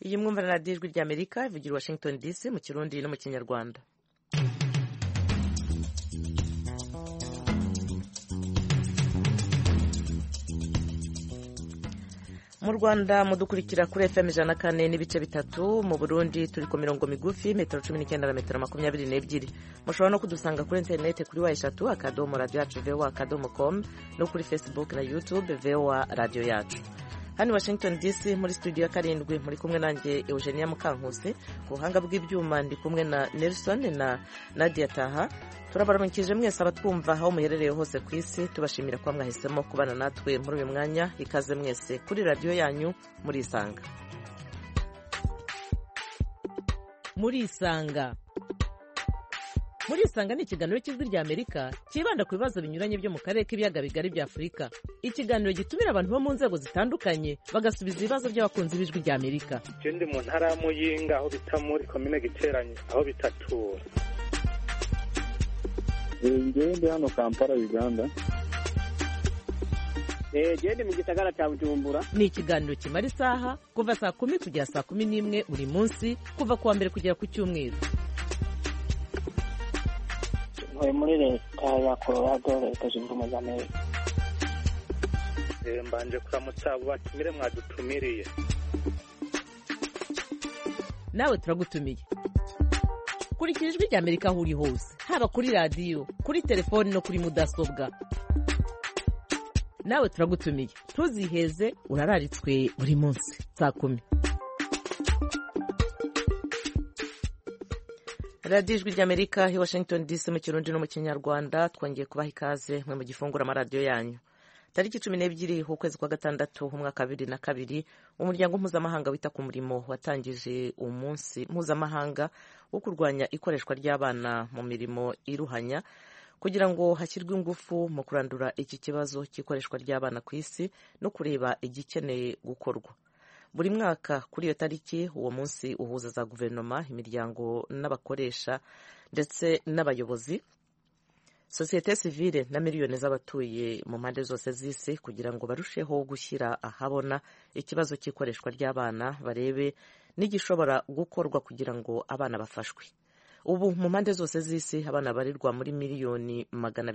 iyi mwumva na radiyo ijwi ry'Amerika ivugira i Washington DC mu Kirundi no mu Kinyarwanda. Mu Rwanda mudukurikira kuri FM 104 n'ibice bitatu, mu Burundi turi ku mirongo migufi metero 19 na metero 22. Mushobora no kudusanga kuri internet kuri wa3 akadomo radio yacu voa.com no kuri Facebook na YouTube VOA radio yacu. Hano Washington DC muri studio ya karindwi muri kumwe nanjye Eugenia Mukankusi, ku buhanga bw'ibyuma ndi kumwe na Nelson na Nadia Taha. Turabaramukije mwese abatwumva aho muherereye hose ku isi, tubashimira kwa mwahisemo kubana natwe muri uyu mwanya. Ikaze mwese kuri radio yanyu muri Isanga. Muri Isanga ni ikiganiro cy'ijwi ry'Amerika kibanda ku bibazo binyuranye byo mu karere k'ibiyaga bigari bya Afurika. Ikiganiro gitumira abantu bo mu nzego zitandukanye bagasubiza ibibazo by'abakunzi b'ijwi ry'Amerika. Ndi mu ntara ya Muyinga aho bita muri komine Giteranyi aho bitatura. Ndi hano Kampala Uganda. Ndi mu gisagara cya Bujumbura. Ni ikiganiro kimara isaha kuva saa 10 kugera saa 11 buri munsi kuva kuwa mbere kugera ku cyumweru. Muri leta ya Colorado leta zunze ubumwe za Amerika. Mbanje kuramutsa abo batumire mwadutumiriye. Nawe turagutumiye. Kurikira ijwi ry'Amerika aho uri hose, haba kuri radio, kuri telefone no kuri mudasobwa. Nawe turagutumiye, ntuziheze, urararitswe buri munsi saa 10. Radio ijwi ry'Amerika i Washington DC mu Kirundi no mu Kinyarwanda, twongeye kubaha ikaze mwe mu gifungura amaradiyo yanyu. Tariki 12 ukwezi kwa gatandatu umwaka 2022, umuryango mpuzamahanga wita ku murimo watangije umunsi mpuzamahanga wo kurwanya ikoreshwa ry'abana mu mirimo iruhanya kugira ngo hashyirwe ingufu mu kurandura iki kibazo cy'ikoreshwa ry'abana ku isi no kureba igikeneye gukorwa. Buri mwaka kuri iyo tariki uwo munsi uhuza za guverinoma, imiryango n'abakoresha ndetse n'abayobozi, sosiyete sivile na miliyoni z'abatuye mu mpande zose z'isi kugira ngo barusheho gushyira ahabona ikibazo cy'ikoreshwa ry'abana, barebe n'igishobora gukorwa kugira ngo abana bafashwe. Ubu mu mpande zose z'isi abana barirwa muri miliyoni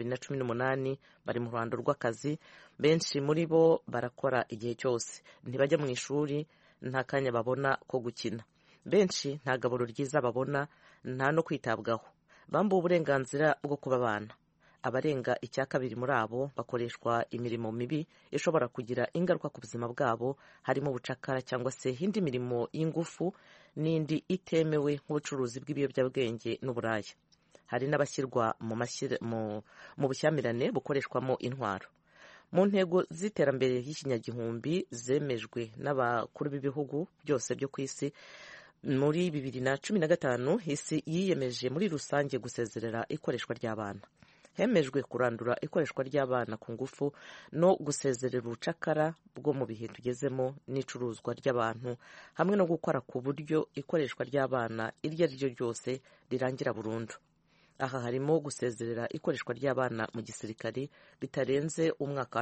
218 bari mu ruhando rw'akazi. Benshi muri bo barakora igihe cyose, ntibajya mu ishuri, nta kanya babona ko gukina. Benshi nta gaburo ryiza babona, nta no kwitabwaho. Bambuwe uburenganzira bwo kuba abana. Abarenga 2/3 muri abo bakoreshwa imirimo mibi ishobora kugira ingaruka ku buzima bwabo, harimo ubucakara cyangwa se indi mirimo y'ingufu n'indi itemewe nk'ubucuruzi bw'ibiyobyabwenge n'uburaya. Hari n'abashyirwa mu bushyamirane bukoreshwamo intwaro. Mu ntego z'iterambere y'ikinyagihumbi zemejwe n'abakuru b'ibihugu byose byo ku isi, muri 2015 isi yiyemeje muri rusange gusezerera ikoreshwa ry'abana. Hemejwe kurandura ikoreshwa ry'abana ku ngufu no gusezerera ubucakara bwo mu bihe tugezemo n'icuruzwa ry'abantu, hamwe no gukora ku buryo ikoreshwa ry'abana iryo ari ryo ryose rirangira burundu. Aha harimo gusezerera ikoreshwa ry'abana mu gisirikari bitarenze umwaka wa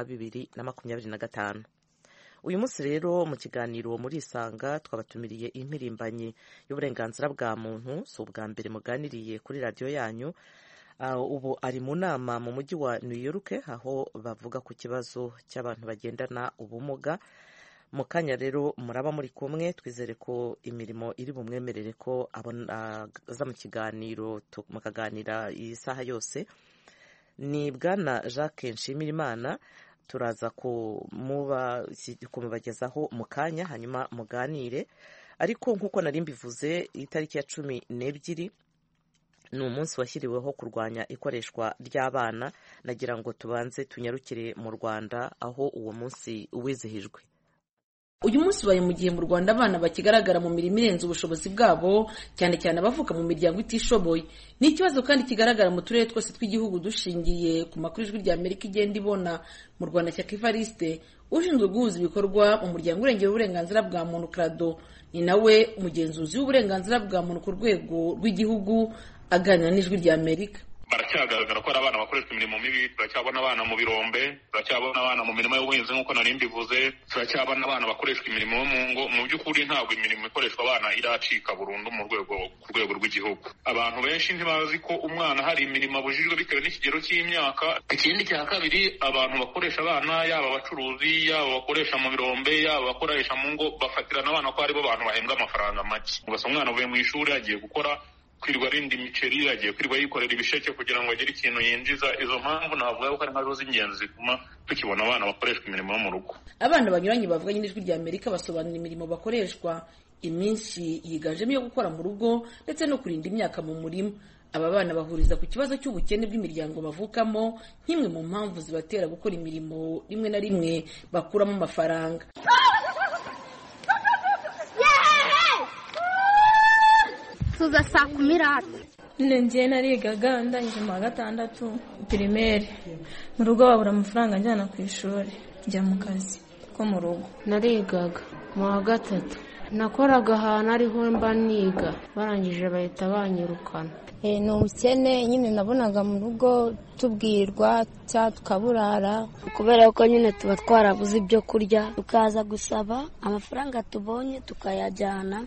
2025. Uyu munsi rero mu kiganiro muri Isanga twabatumiriye impirimbanyi y'uburenganzira bwa muntu, so ubwa mbere muganiriye kuri radio yanyu. Ubu ari mu nama mu mujyi wa New York aho bavuga ku kibazo cy'abantu bagendana ubumuga. Mu kanya rero muraba muri kumwe, twizere ko imirimo iri bumwemerere ko aza mu kiganiro mukaganira isaha yose. Ni Bwana Jacques Nshimirimana, turaza kumubagezaho mu kanya hanyuma muganire. Ariko nk'uko nari mbivuze, itariki ya 12 ni umunsi washyiriweho kurwanya ikoreshwa ry'abana. Nagira ngo tubanze tunyarukire mu Rwanda aho uwo munsi uwizihijwe. Uyu munsi ubaye mu gihe mu Rwanda abana bakigaragara mu mirimo irenze ubushobozi bwabo, cyane cyane abavuka mu miryango itishoboye. Ni ikibazo kandi kigaragara mu turere twose tw'igihugu dushingiye ku makuru ijwi ry'Amerika igenda ibona. Mu Rwanda Shyaka Evariste ushinzwe guhuza ibikorwa mu muryango urengera uburenganzira bwa muntu CRADO, ni nawe umugenzuzi w'uburenganzira bwa muntu ku rwego rw'igihugu, aganira n'ijwi ry'Amerika. baracyagaragara ko ari abana bakoreshwa imirimo mibi. Turacyabona abana mu birombe, turacyabona abana mu mirimo y'ubuhinzi nk'uko nari mbivuze, turacyabona abana bakoreshwa imirimo yo mu ngo. Mu by'ukuri ntabwo imirimo ikoreshwa abana iracika burundu ku rwego rw'igihugu. Abantu benshi ntibazi ko umwana hari imirimo abujijwe bitewe n'ikigero cy'imyaka. Ikindi cya kabiri, abantu bakoresha abana, yaba abacuruzi, yaba bakoresha mu birombe, yaba bakoresha mu ngo, bafatirana abana ko aribo bantu bahembwa amafaranga make. Ugasanga umwana avuye mu ishuri agiye gukora, kwirirwa arinda imiceri, agiye kwirirwa yikorera ibisheke kugira ngo agire ikintu yinjiza. Izo mpamvu navuga ko ari nkazo z'ingenzi zituma tukibona abana bakoreshwa imirimo yo mu rugo. Abana banyuranye bavuganye n'Ijwi rya Amerika basobanura imirimo bakoreshwa, iminsi yiganjemo iyo gukora mu rugo ndetse no kurinda imyaka mu murima. Aba bana bahuriza ku kibazo cy'ubukene bw'imiryango bavukamo nk'imwe mu mpamvu zibatera gukora imirimo rimwe na rimwe bakuramo amafaranga. tuza saa 10 njye narigaga ndangije mu wa gatandatu primaire, mu rugo babura amafaranga njyana ku ishuri, njya mu kazi ko mu rugo. narigaga mu wa gatatu, nakoraga ahantu ariho mba niga, barangije bahita banyirukana. Ni ubukene nyine nabonaga mu rugo tubwirwa cyangwa tukaburara, kubera ko nyine tuba twarabuze ibyo kurya, tukaza gusaba amafaranga tubonye tukayajyana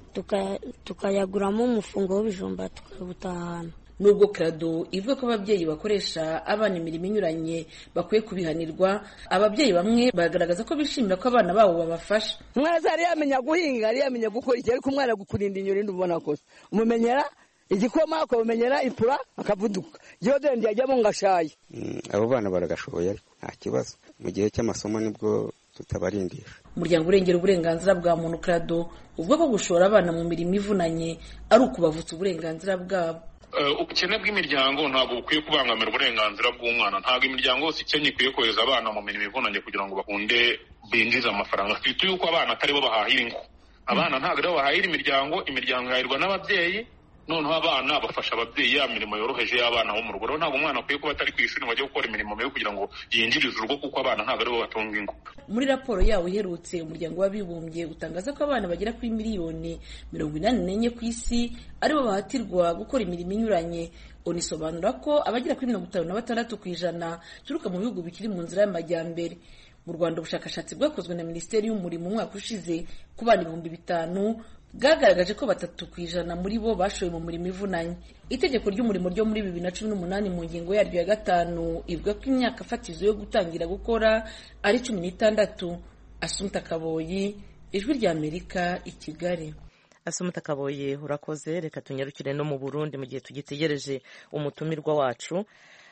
tukayaguramo umufungo w'ibijumba tukabutahana. Nubwo Krado ivuga ko ababyeyi bakoresha abana imirimo inyuranye bakwiye kubihanirwa, ababyeyi bamwe bagaragaza ko bishimira ko abana babo babafasha. Umwana yari yamenya guhinga, yari yamenya gukora iki, ariko umwana gukurinda inyoni ndubona kose umumenyera igikoma, akabumenyera ipura akavuduka, iyo dende yajyamo ngashaye. Abo bana baragashoboye ariko nta kibazo, mu gihe cy'amasomo nibwo tutabarindisha. Umuryango urengera uburenganzira bwa muntu Krado uvuga ko gushora abana mu mirimo ivunanye ari ukubavutsa uburenganzira bwabo. Ubukene bw'imiryango ntabwo bukwiye kubangamira uburenganzira bw'umwana. Ntabwo imiryango yose ikennye ikwiye kohereza abana mu mirimo ivunanye kugira ngo bakunde binjize amafaranga. Twite yuko abana atari bo bahahira ingo. Abana ntabwo aribo bahahira imiryango ihahirwa n'ababyeyi. Noneho abana bafasha ababyeyi ya mirimo yoroheje y'abana bo mu rugo. Rero ntabwo umwana akwiye kuba atari ku ishuri ngo ajye gukora imirimo mibi kugira ngo yinjirize urugo, kuko abana ntabwo aribo batunga ingo. Muri raporo yawo iherutse, umuryango w'abibumbye utangaza ko abana bagera kuri miliyoni 84 ku isi aribo bahatirwa gukora imirimo inyuranye. Onisobanura ko abagera kuri 56% turuka mu bihugu bikiri mu nzira y'amajyambere. Mu Rwanda ubushakashatsi bwakozwe na Minisiteri y'Umurimo umwaka ushize ku bana 5,000 bwagaragaje ko 3% muri bo bashoye mu murimo ivunanye. Itegeko ry'umurimo ryo muri 2018 mu ngingo yaryo ya 5 ivuga ko imyaka fatizo yo gutangira gukora ari 16. Asumta Kaboyi, Ijwi rya Amerika, i Kigali. Asumta Kaboyi, urakoze. Reka tunyarukire no mu Burundi mu gihe tugitegereje umutumirwa wacu.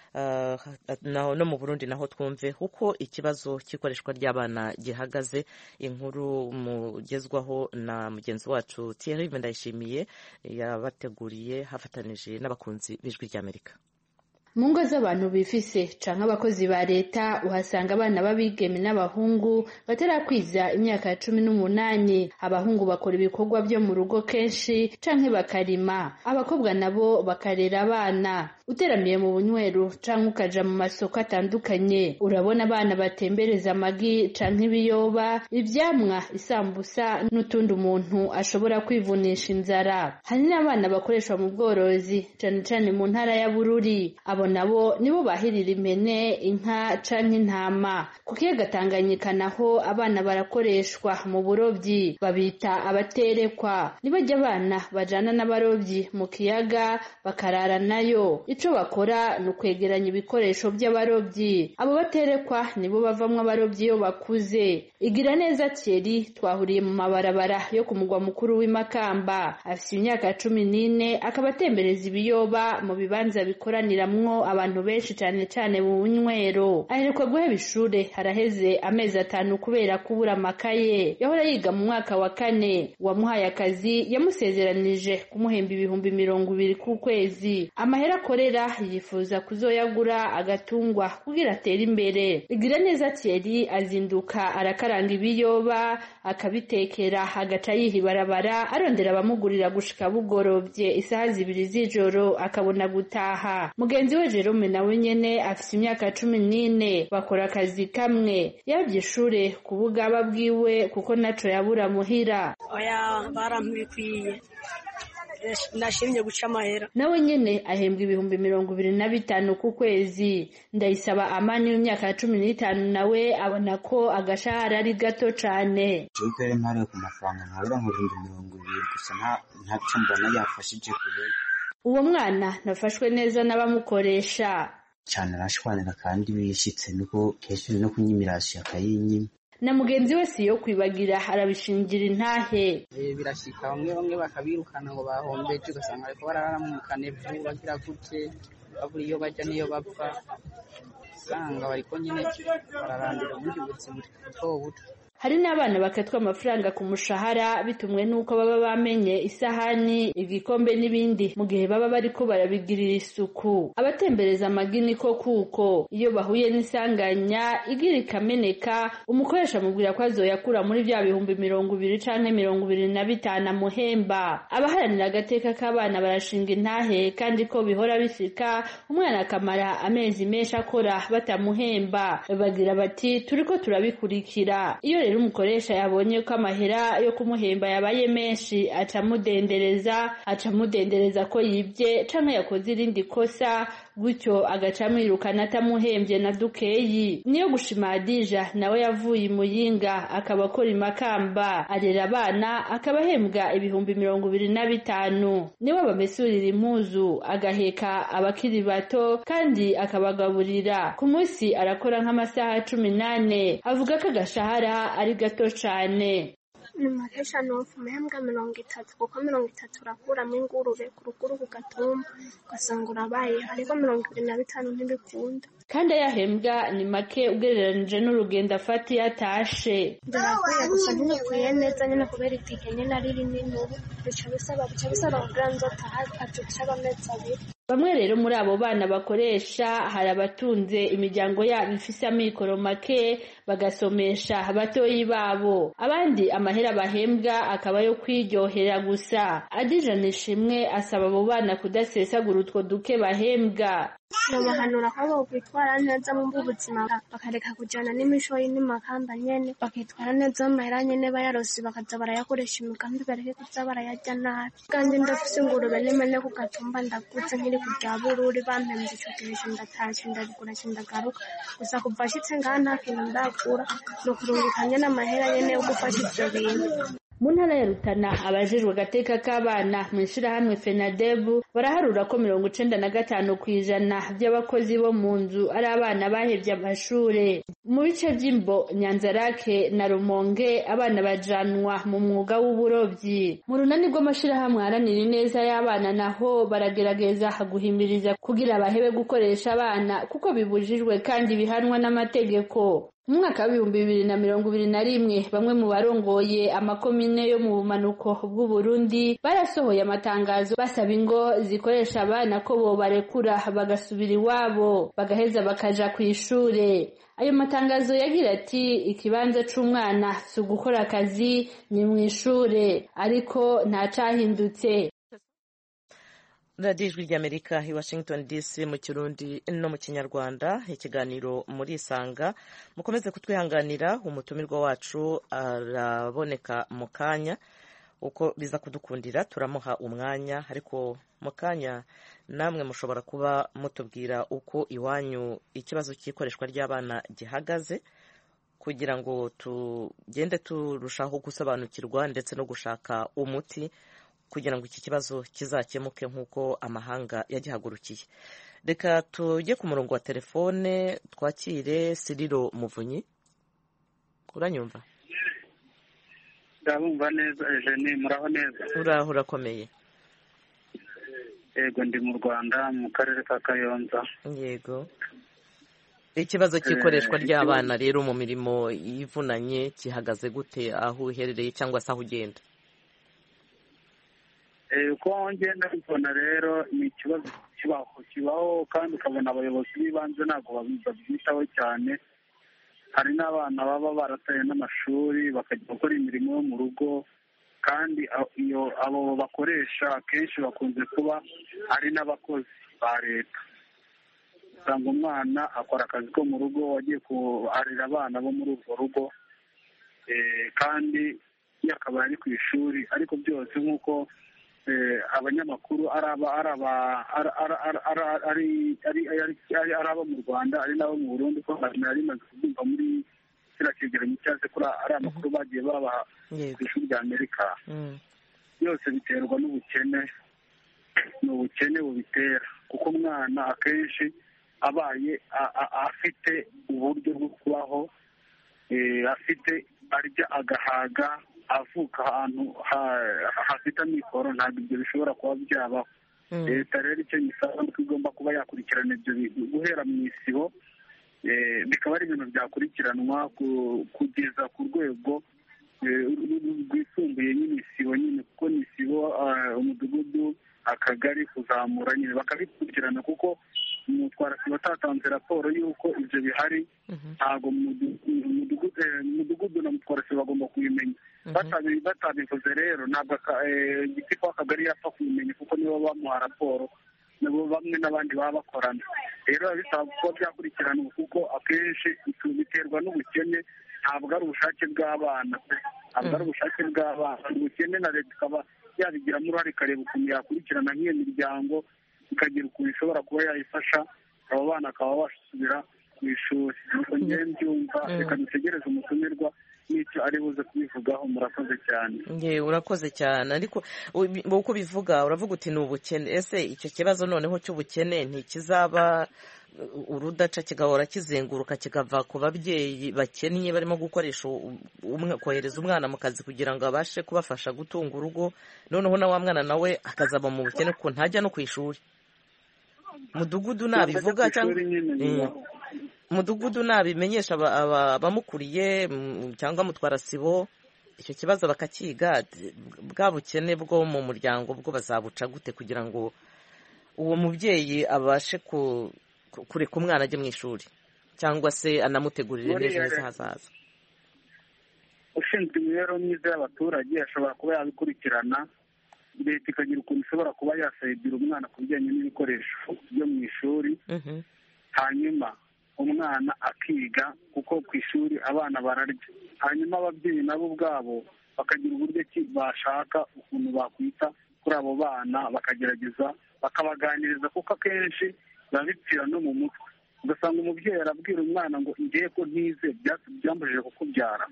No mu Burundi naho twumve uko ikibazo cy'ikoreshwa ry'abana gihagaze. Inkuru mugezwaho na mugenzi wacu Thierry Ndayishimiye yabateguriye hafatanije n'abakunzi b'Ijwi ry'Amerika. Mu ngo z'abantu bifise canke abakozi ba leta uhasanga abana b'abigeme n'abahungu batarakwiza imyaka ya 18. Abahungu bakora ibikorwa byo mu rugo kenshi canke bakarima, abakobwa nabo bakarera abana. Uteramiye mu bunywero canke ukaja mu masoko atandukanye urabona abana batembereza amagi canke ibiyoba, ivyamwa, isambusa n'utundi umuntu ashobora kwivunisha inzara. Hari n'abana bakoreshwa mu bworozi cane cane mu ntara ya Bururi. Abo nabo nibo bahirira impene, inka canke intama. Ku kiyaga Tanganyika naho abana barakoreshwa mu burobyi, babita abaterekwa. Nibajya abana bajana n'abarobyi mu kiyaga bakarara nayo. Ico bakora ni ukwegeranya ibikoresho by'abarobyi. Abo baterekwa nibo bavamwo abarobyi iyo bakuze. Igira neza Thierry twahuriye mu mabarabara yo ku mugwa mukuru w'Imakamba. Afite imyaka 14, akaba atembereza ibiyoba mu bibanza bikoraniramwo abantu benshi cyane cyane mu bunywero. Aheruka guheba ishure haraheze amezi 5 kubera kubura amakaye. Yahora yiga mu mwaka wa 4. Wamuhaye akazi yamusezeranije kumuhemba 20,000 ku kwezi. Amahera akorera yifuza kuzoyagura agatungwa kugira atere imbere. Igira neza Thierry azinduka arakaranga ibiyoba akabitekera agaca yihibarabara arondera abamugurira gushika bugorovye isaha 2 z'ijoro akabona gutaha. Mugenzi we Jerome nawe nyene afite imyaka 14 bakora akazi kamwe. Yabye ishure ku bugaba bwiwe kuko naco yabura muhira. Oya barampikwiye nashimye guca amahera. Nawe nyene ahembwa ibihumbi 25 ku kwezi. Ndayisaba Amani w'imyaka 15 nawe abona ko agashahara ari gato cane. Jukere mpare ku mafaranga nkabura mu 220 gusa nta cyambona yafashije kure. Uwo mwana nafashwe neza n'abamukoresha cyane arashwanira kandi bishitse nuko kesho no kunyimirasha akayinyima. Na mugenzi wese yo kwibagira arabishingira intahe. Birashika bamwe bakabirukana ngo bahombeje ugasanga ariko barara mu kanevu bagira gute baburi iyo bajya niyo bapfa sanga bariko nyine bararandira ubundi buzima buto. Hari n'abana bakatwa amafaranga ku mushahara bitumwe nuko baba bamenye isahani, igikombe n'ibindi mu gihe baba bariko barabigirira isuku. Abatembereza amagini ko kuko iyo bahuye n'isanganya igira ikameneka umukoresha mubwira ko azoyakura muri vya bihumbi 20 canke 25 muhemba. Abaharanira agateka k'abana barashinga intahe kandi ko bihora bisika umwana akamara amezi menshi akora batamuhemba. Bagira bati turiko turabikurikira. Iyo rero umukoresha yabonye ko amahera yo kumuhemba yabaye menshi acamudendereza ko yibye canke yakoze irindi kosa gutyo agacamwirukana atamuhembye na dukeyi. Niyo gushima Adija nawe yavuye Muyinga akaba akora imakamba arera abana akabahembwa ibihumbi 25. Niwe bamesurira impuzu agaheka abakiri bato kandi akabagaburira. Ku munsi arakora nk'amasaha 18. Avuga ko agashahara ari gato cane. Ni makesha nofu mehembwa 30 kuko 30 urakuramo ingurube ku ruguru ku gatumba ugasanga urabaye ariko 25 ntibikunda. Kandi yahembwa ni make ugereranije n'urugendo afati yatashe. Ndakwiye gusa ntibikwiye neza nyine kubera itike nyine ari rinini bica bisaba kugira nzotaha atuca amezi abiri. Bamwe rero muri abo bana bakoresha hari abatunze imiryango yabo ifise amikoro make bagasomesha abatoyi babo. Abandi amahera bahembwa akaba yo kwiryohera gusa. Adija Nishimwe asaba abo bana kudasesagura utwo duke bahembwa. Bahanura ko bokwitwara neza mu buzima bakareka kujana n'imishoyi n'imakamba nyene bakitwara neza amahera nyene bayarosi bakaza barayakoresha imigambi bareke kuza barayarya nabi. Kandi ndafise ingurube n'imene ku gatumba ndaguze nkiri kurya bururi bampemye ico gihe ndatashe ndabigura ndagaruka gusa kuva ashitse ngaha nta kintu ndakura no kurungikanya n'amahera nyene yo gufasha ivyo bintu. Mu ntara ya Rutana abajejwe agateka k'abana mu ishirahamwe FENADEB baraharura ko 95% by'abakozi bo mu nzu ari abana bahevye amashure. Mu bice by'Imbo, Nyanzarake na Rumonge abana bajanwa mu mwuga w'uburovyi. Mu runani rw'amashirahamwe aharanira ineza y'abana naho baragerageza guhimiriza kugira bahebe gukoresha abana kuko bibujijwe kandi bihanwa n'amategeko. Mu mwaka wa 2021 bamwe mu barongoye amakomine yo mu bumanuko bw'u Burundi barasohoye amatangazo basaba ingo zikoresha abana ko bo barekura bagasubira iwabo bagaheza bakaja kw'ishure. Ayo matangazo yagira ati ikibanza c'umwana si ugukora akazi ni mw'ishure ariko nta cahindutse. Radio Ijwi ry'Amerika i Washington DC mu Kirundi no mu Kinyarwanda. Ikiganiro muri Isanga mukomeze kutwihanganira umutumirwa wacu araboneka mu kanya uko biza kudukundira turamuha umwanya ariko mu kanya namwe mushobora kuba mutubwira uko iwanyu ikibazo cy'ikoreshwa ry'abana gihagaze kugira ngo tugende turushaho gusobanukirwa ndetse no gushaka umuti kugira ngo iki kibazo kizakemuke nk'uko amahanga yagihagurukiye. Reka tujye ku murongo wa telefone twakire Siriro Muvunyi. Uranyumva? Ndabumva neza Eugenie, muraho neza? Uraho urakomeye? Yego ndi mu Rwanda mu karere ka Kayonza. Yego. Ikibazo cy'ikoreshwa ry'abana rero mu mirimo yivunanye gihagaze gute aho uherereye cyangwa se aho ugenda? Uko ngenda mbona rero ni ikibazo kibaho kandi ukabona abayobozi b'ibanze ntabwo babyitaho cyane. Hari n'abana baba barataye n'amashuri bakajya gukora imirimo yo mu rugo kandi abo bakoresha akenshi bakunze kuba ari n'abakozi ba leta. Usanga umwana akora akazi ko mu rugo wagiye kuharira abana bo muri urwo rugo kandi yakaba ari ku ishuri ariko byose nk'uko abanyamakuru ari abo mu Rwanda ari n'abo mu Burundi ko nari maze kubyumva muri kiriya cyegeranyo cyangwa kuri ari amakuru bagiye babaha ku ishuri rya Amerika. Byose biterwa n'ubukene, ni ubukene bubitera, kuko umwana akenshi abaye afite uburyo bwo kubaho, afite arya agahaga, avuka ahantu hafite amikoro, ntabwo ibyo bishobora kuba byabaho. Leta rero icyo gisaba nuko igomba kuba yakurikirana ibyo bintu guhera mu isibo, bikaba ari ibintu byakurikiranwa kugeza ku rwego rwisumbuye nyine isibo nyine, kuko ni isibo, umudugudu, akagari, kuzamura nyine bakabikurikirana, kuko umutwarasibo atatanze raporo y'uko ibyo bihari, ntabwo mu mudugudu na mutwarasibo bagomba kubimenya. Batabivuze rero ntabwo igitifu w'akagari yapfa kubimenya, kuko nibo bamuha raporo, nabo bamwe n'abandi baba bakorana. Rero biba bisaba kuba byakurikiranwa, kuko akenshi biterwa n'ubukene, ntabwo ari ubushake bw'abana, ntabwo ari ubushake bw'abana. Ubukene na leta ikaba yabigiramo uruhare, ikareba ukuntu yakurikirana nk'iyo miryango, ikagira ukuntu ishobora kuba yayifasha abo bana bakaba basubira ku ishuri. Nuko ngewe mbyumva, reka dutegereze umutumirwa n'icyo ari buze kubivugaho. Murakoze cyane. Urakoze cyane, ariko uko ubivuga uravuga uti ni ubukene. Ese icyo kibazo noneho cy'ubukene ntikizaba urudaca kigahora kizenguruka kikava ku babyeyi bakennye barimo gukoresha kohereza umwana mu kazi kugira ngo abashe kubafasha gutunga urugo, noneho na wa mwana nawe akazaba mu bukene kuko ntajya no ku ishuri? Mudugudu nabivuga cyangwa mudugudu nabimenyesha abamukuriye cyangwa mutwarasibo, icyo kibazo bakakiga, bwa bukene bwo mu muryango bwo bazabuca gute kugira ngo uwo mubyeyi abashe kureka umwana ajye mu ishuri, cyangwa se anamutegurire n'ejo heza hazaza? Ushinzwe imibereho myiza y'abaturage ashobora kuba yabikurikirana, leta ikagira ukuntu ishobora kuba yasayidira umwana ku bijyanye n'ibikoresho byo mu ishuri, hanyuma umwana akiga, kuko ku ishuri abana bararya. Hanyuma ababyeyi nabo ubwabo bakagira uburyo ki bashaka ukuntu bakwita kuri abo bana, bakagerageza bakabaganiriza, kuko akenshi biba bipfira no mu mutwe. Ugasanga umubyeyi arabwira umwana ngo ngiye ko ntize byambujije kukubyara.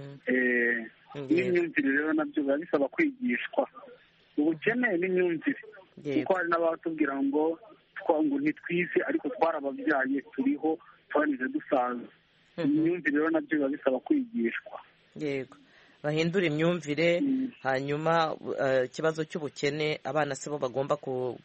N'imyumvire rero nabyo biba bisaba kwigishwa. Ubukene n'imyumvire, kuko hari n'abatubwira ngo ntitwize ariko twarababyaye, turiho, twarize dusaza. Imyumvire rero nabyo biba bisaba kwigishwa. Yego, bahindura imyumvire. Hanyuma ikibazo cy'ubukene, abana si bo bagomba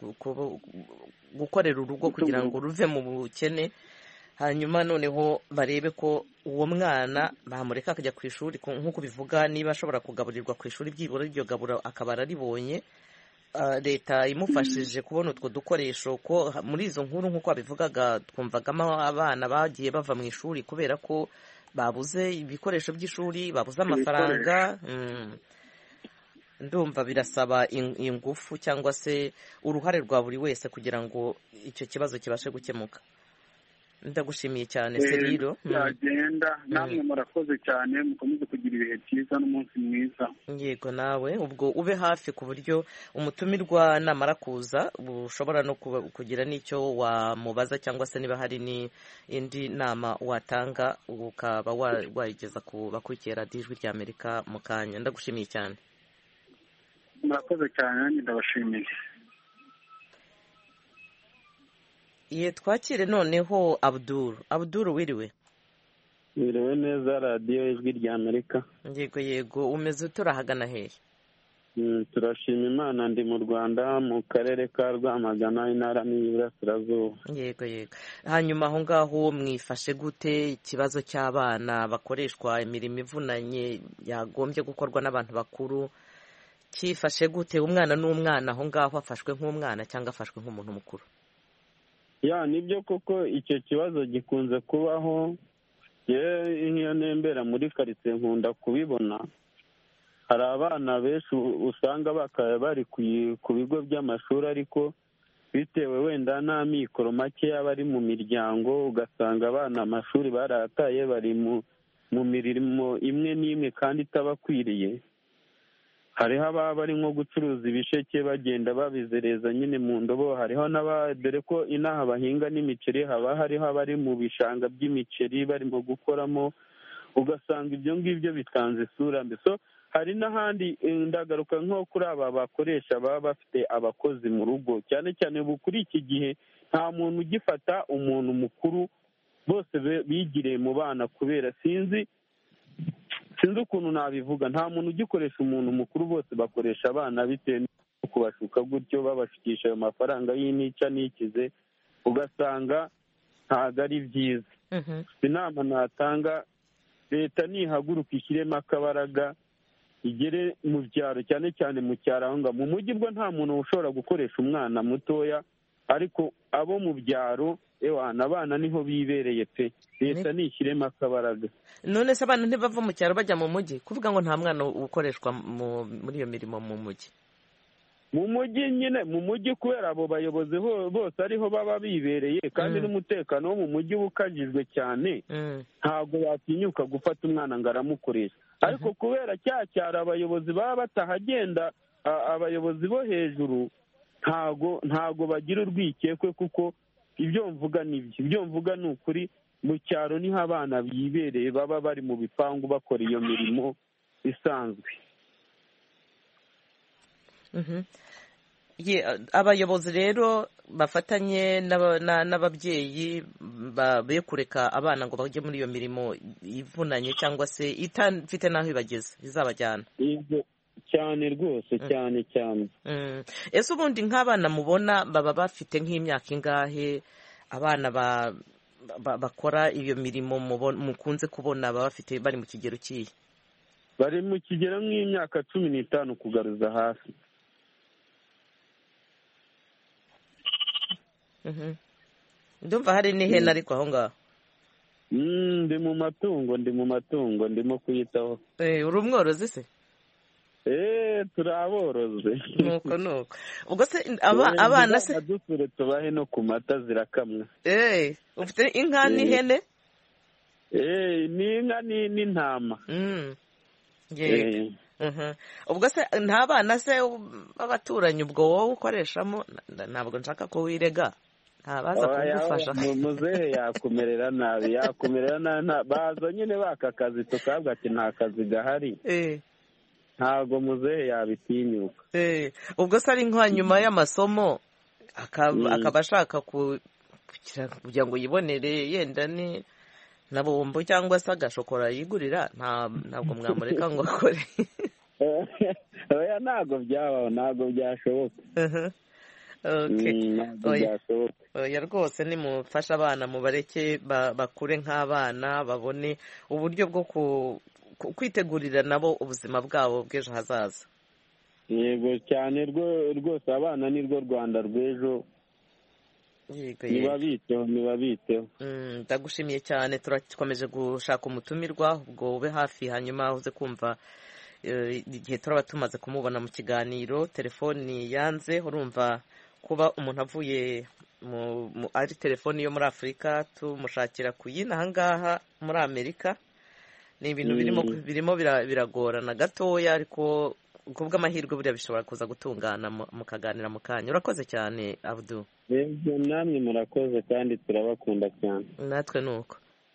gukorera urugo kugira ngo ruve mu bukene. Hanyuma noneho barebe ko uwo mwana bamureka akajya ku ishuri, nk'uko bivuga, niba ashobora kugaburirwa ku ishuri byibura iryo gaburo akaba araribonye, leta imufashije kubona utwo dukoresho. Ko muri izo nkuru nk'uko babivugaga twumvagamo abana bagiye bava mu ishuri kubera ko babuze ibikoresho by'ishuri, babuze amafaranga. Ndumva birasaba ingufu cyangwa se uruhare rwa buri wese kugira ngo icyo kibazo kibashe gukemuka. Ndagushimiye cyane Seriro. Byagenda, namwe murakoze cyane, mukomeze kugira ibihe byiza n'umunsi mwiza. Yego, nawe ubwo ube hafi ku buryo umutumirwa namara kuza ushobora no kugira n'icyo wamubaza, cyangwa se niba hari n'indi nama watanga ukaba wayigeza ku bakurikiye radiyo Ijwi rya Amerika mu kanya. Ndagushimiye cyane. Murakoze cyane, nanjye ndabashimiye. Twakire noneho Abdul, wiriwe? Wiriwe neza, radiyo Ijwi rya Amerika. Yego, umeze turahagana hehe? Turashima Imana, ndi mu Rwanda mu karere ka Rwamagana, intara y'Iburasirazuba. Yego. Hanyuma aho ngaho mwifashe gute ikibazo cy'abana bakoreshwa imirimo ivunanye yagombye gukorwa n'abantu bakuru? Cyifashe gute? Umwana n'umwana aho ngaho afashwe nk'umwana cyangwa afashwe nk'umuntu mukuru? Nibyo koko icyo kibazo gikunze kubaho. Iyo nembera muri karitsiye nkunda kubibona. Hari abana benshi usanga bakaba bari ku bigo by'amashuri, ariko bitewe wenda n'amikoro makeya bari mu miryango, ugasanga abana amashuri barataye, bari mu mirimo imwe n'imwe kandi itabakwiriye. hariho ababa bari nko gucuruza ibisheke bagenda babizereza nyine mu ndobo, hariho dore ko inaha bahinga n'imiceri, haba hariho abari mu bishanga by'imiceri barimo gukoramo, ugasanga ibyo ngibyo bitanze isura mbi. So hari n'ahandi ndagaruka nko kuri aba bakoresha baba bafite abakozi mu rugo, cyane cyane ubu kuri iki gihe nta muntu ugifata umuntu mukuru, bose bigiriye mu bana, kubera sinzi ukuntu nabivuga, nta muntu ugikoresha umuntu mukuru, bose bakoresha abana bitewe no kubashuka gutyo, babashukisha ayo mafaranga y'intica n'ikize, ugasanga ntabwo ari byiza. Inama natanga, leta nihaguruka ishyiremo akabaraga, igere mu byaro, cyane cyane mu cyaro aho ngaho. Mu mujyi bwo nta muntu ushobora gukoresha umwana mutoya, ariko abo mu byaro abana niho bibereye pe. Leta nishyiremo akabaraga. None se abana ntibava mu cyaro bajya mu mujyi, kuvuga ngo nta mwana ukoreshwa muri iyo mirimo mu mujyi? Mu mujyi nyine, mu mujyi kubera abo bayobozi bose ariho baba bibereye, kandi n'umutekano wo mu mujyi ukajijwe cyane, ntabwo yatinyuka gufata umwana ngo aramukoresha. Ariko kubera cya cyaro abayobozi baba batahagenda, abayobozi bo hejuru ntabwo bagira urwikekwe, kuko ibyo mvuga ni ukuri. Mu cyaro niho abana bibereye, baba bari mu bipangu bakora iyo mirimo isanzwe. Abayobozi rero bafatanye n'ababyeyi be kureka abana ngo bajye muri iyo mirimo ivunanye cyangwa se itafite n'aho ibageza izabajyana. Cyane rwose, cyane cyane. Ese ubundi nk'abana mubona baba bafite nk'imyaka ingahe? Abana bakora iyo mirimo mukunze kubona baba bari mu kigero kihe? Bari mu kigero nk'imyaka 15 kugaruza hasi. Ndumva hari n'ihene ariko aho ngaho. Ndi mu matungo ndimo kuyitaho. Uri umworozi se? Turaboroze. Nuko ubwo se abana se dusure tubahe no ku mata zirakamwa. Ufite inka n'ihene? Ni inka n'intama. Ubwo se nta bana se b'abaturanyi ubwo wowe ukoreshamo? Ntabwo nshaka ko wirega, ntabaza kugufasha. Muzehe yakumerera nabi, baza nyine baka kazi tukavuga ati nta kazi gahari. Ntabwo muzehe yabitinyuka. Ubwo se ari nka nyuma y'amasomo akaba ashaka kugira ngo yibonere yenda ni na bombo cyangwa se agashokora yigurira, ntabwo mwamureka ngo akore? Oya, ntabwo byabaho, ntabwo byashoboka. Oya rwose nimufasha abana mubareke bakure nk'abana, babone uburyo bwo kwitegurira nabo ubuzima bwabo bw'ejo hazaza. Yego cyane rwose, abana ni rwo Rwanda rw'ejo. Nibabiteho. Ndagushimiye cyane, turakomeje gushaka umutumirwa, ubwo ube hafi hanyuma uze kumva igihe turaba tumaze kumubona mu kiganiro. Telefoni yanze, urumva kuba umuntu avuye ari telefoni yo muri Afurika tumushakira kuyina ahangaha muri Amerika ni ibintu birimo biragorana gatoya, ariko kubw'amahirwe buriya bishobora kuza gutungana mukaganira mu kanya. Urakoze cyane Abdul. Namwe murakoze kandi turabakunda cyane. Natwe nuko.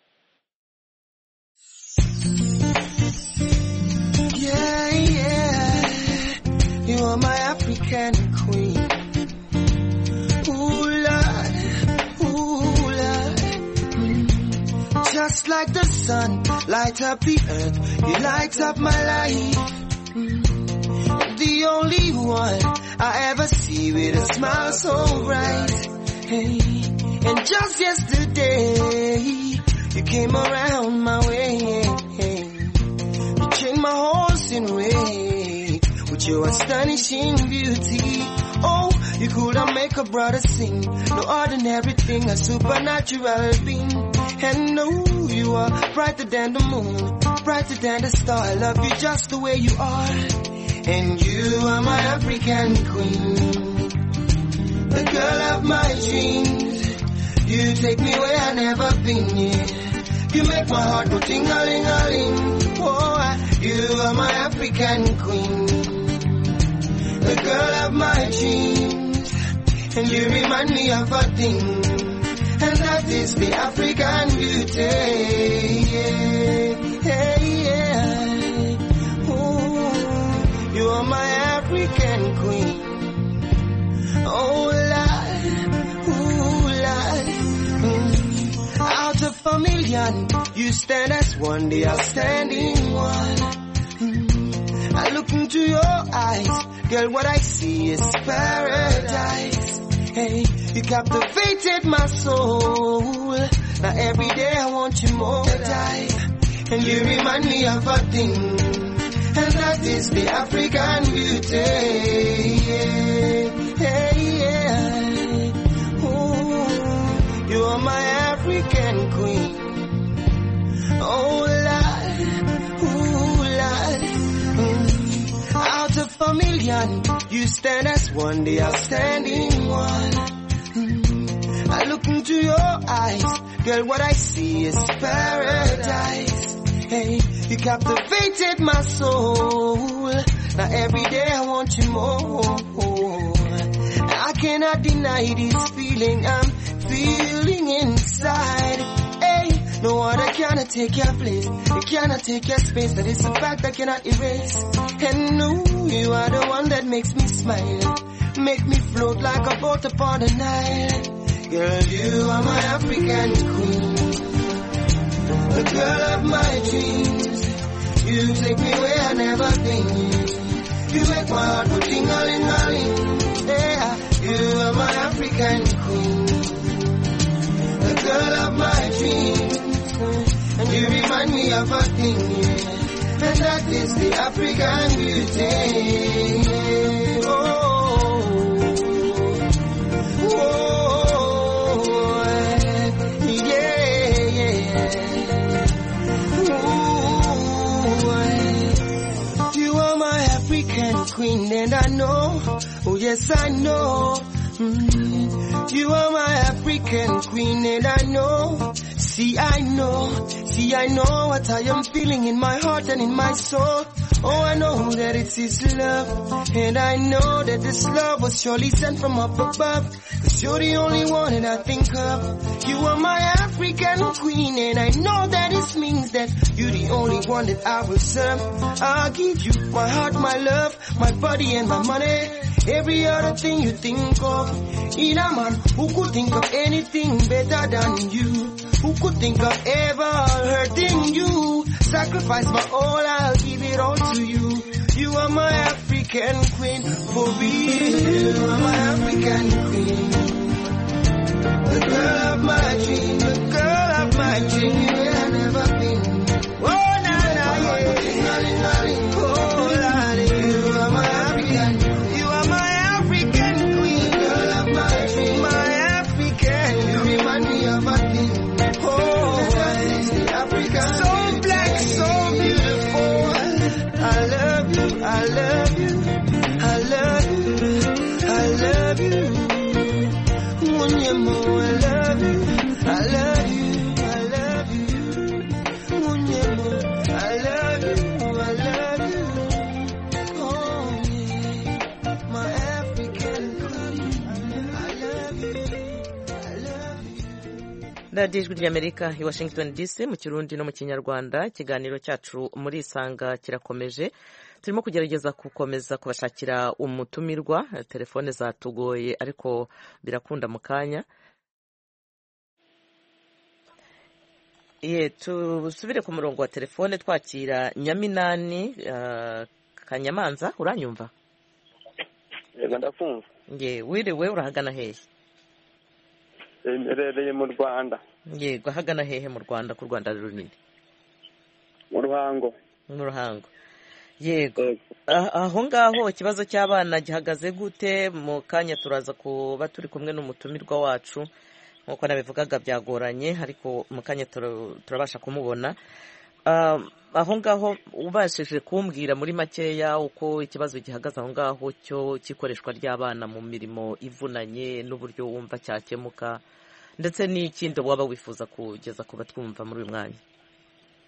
You are my African queen. Ooh Lord. Just like the sun, light up the earth. You light up my life. The only one I ever see with a smile so bright. Hey. And just yesterday, you came around my way. Hey. You changed my horse in way with your astonishing beauty. Oh, you could have make a brother sing. No ordinary thing, a supernatural being. And no, you are brighter than the moon, brighter than the star. I love you just the way you are. And you are my African queen, the girl of my dreams. You take me where I've never been, yeah. You make my heart go ting-a-ling-a-ling. Oh, you are my African queen. the girl of my dreams. And you remind me of a thing, and that is the African beauty. Yeah, yeah. Ooh, you are my African queen. Oh, Lord, ooh, Lord. Out of a million, you stand as one, the outstanding one. I look into your eyes, girl, what I see is paradise. Hey, you captivated my soul. Now every day I want you more, and you remind me of a thing, and that is the African beauty. Yeah, yeah. Ooh, you are my African queen. Oh, Lord, ooh, Lord. Out of a million, you stand as one, the outstanding one. I look into your eyes, girl, what I see is paradise. Hey, you captivated my soul. Now every day I want you more. I cannot deny this feeling I'm feeling inside. Hey, no other cannot take your place, it cannot take your space. That is a fact I cannot erase. And no, you are the one that makes me smile, make me float like a boat upon the Nile. Girl, you are my African queen, the girl of my dreams. You take me where I never been. You make my heart go ting-a-ling-a-ling. Yeah, you are my African queen, the girl of my dreams. And you remind me of a thing, yeah, and that is the African beauty. Oh, oh, yeah, yeah. Ooh, you are my African queen, and I know, oh yes I know. You are my African queen, and I know. See, I know what I am feeling in my heart and in my soul. Oh, I know that it's His love, and I know that this love was surely sent from up above. 'Cause you're the only one that I think of. You are my African queen, and I know that it means that you're the only one that I will serve. I'll give you my heart, my love, my body and my money. Every other thing you think of. In a man who could think of anything better than you, who could think of ever hurting you. Sacrifice my all, I'll give it all to you. You are my African queen, for real. You are my African queen, the girl of my dream, the girl of my dream. You have never been. Oh, na na, yeah. Oh, Lord, you are my African. You are my African queen, girl of my dream, my African. You remind me of a thing. So black, so beautiful. I love you, I love you, I love you, I love you. Munyemo, I love you, I love you, I love you. Munyemo, I love you, I love you. Oh yeah, my African queen. I love you, I love you. radiyo ijwi ry'amerika i Washington DC mu kirundi no mu kinyarwanda. Ikiganiro cyacu muri Isanga kirakomeje. Turimo kugerageza gukomeza kubashakira umutumirwa. Telefone zatugoye ariko birakunda mu kanya. Tusubire ku murongo wa telefone twakira Nyaminani Kanyamanza. Uranyumva? Yego ndakumva. Wiriwe urahagana hehe? Mberereye mu Rwanda. Yego, ahagana hehe mu Rwanda? Ku Rwanda runini? Mu Ruhango. Mu Ruhango. Yego. Aho ngaho ikibazo cy'abana gihagaze gute? Mu kanya turaza kuba turi kumwe n'umutumirwa wacu nkuko nabivugaga byagoranye, ariko mu kanya turabasha kumubona. Aho ngaho ubashije kumbwira muri makeya uko ikibazo gihagaze aho ngaho cyo kikoreshwa ry'abana mu mirimo ivunanye n'uburyo wumva cyakemuka, ndetse n'ikindi waba wifuza kugeza ku batwumva muri uyu mwanya.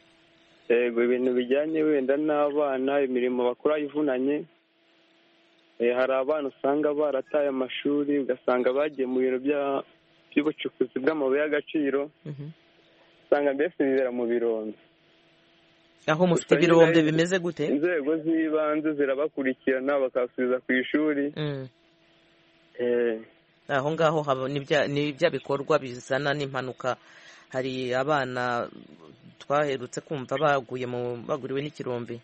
Yego, ibintu bijyanye wenda n'abana, imirimo bakora ivunanye, hari abana usanga barataye amashuri ugasanga bagiye mu biro by'ubucukuzi bw'amabuye y'agaciro usanga mbese bibera mu birombe. aho mufite ibirombe bimeze gute? Inzego z'ibanze zirabakurikirana bakasubiza ku ishuri. aho ngaho ni bya bikorwa bizana n'impanuka. Hari abana twaherutse kumva baguriwe n'ikirombe.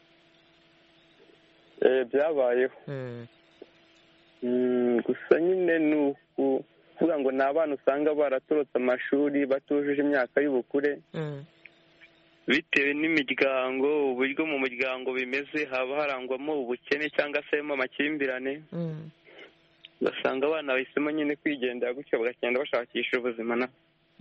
Byabayeho. Gusa nyine ni ukuvuga ngo ni abana usanga baratorotse amashuri batujuje imyaka y'ubukure bitewe n'imiryango, uburyo mu muryango bimeze haba harangwamo ubukene cyangwa se harimo amakimbirane. Ugasanga abana bahisemo nyine kwigendera gutyo bagagenda bashakisha ubuzima na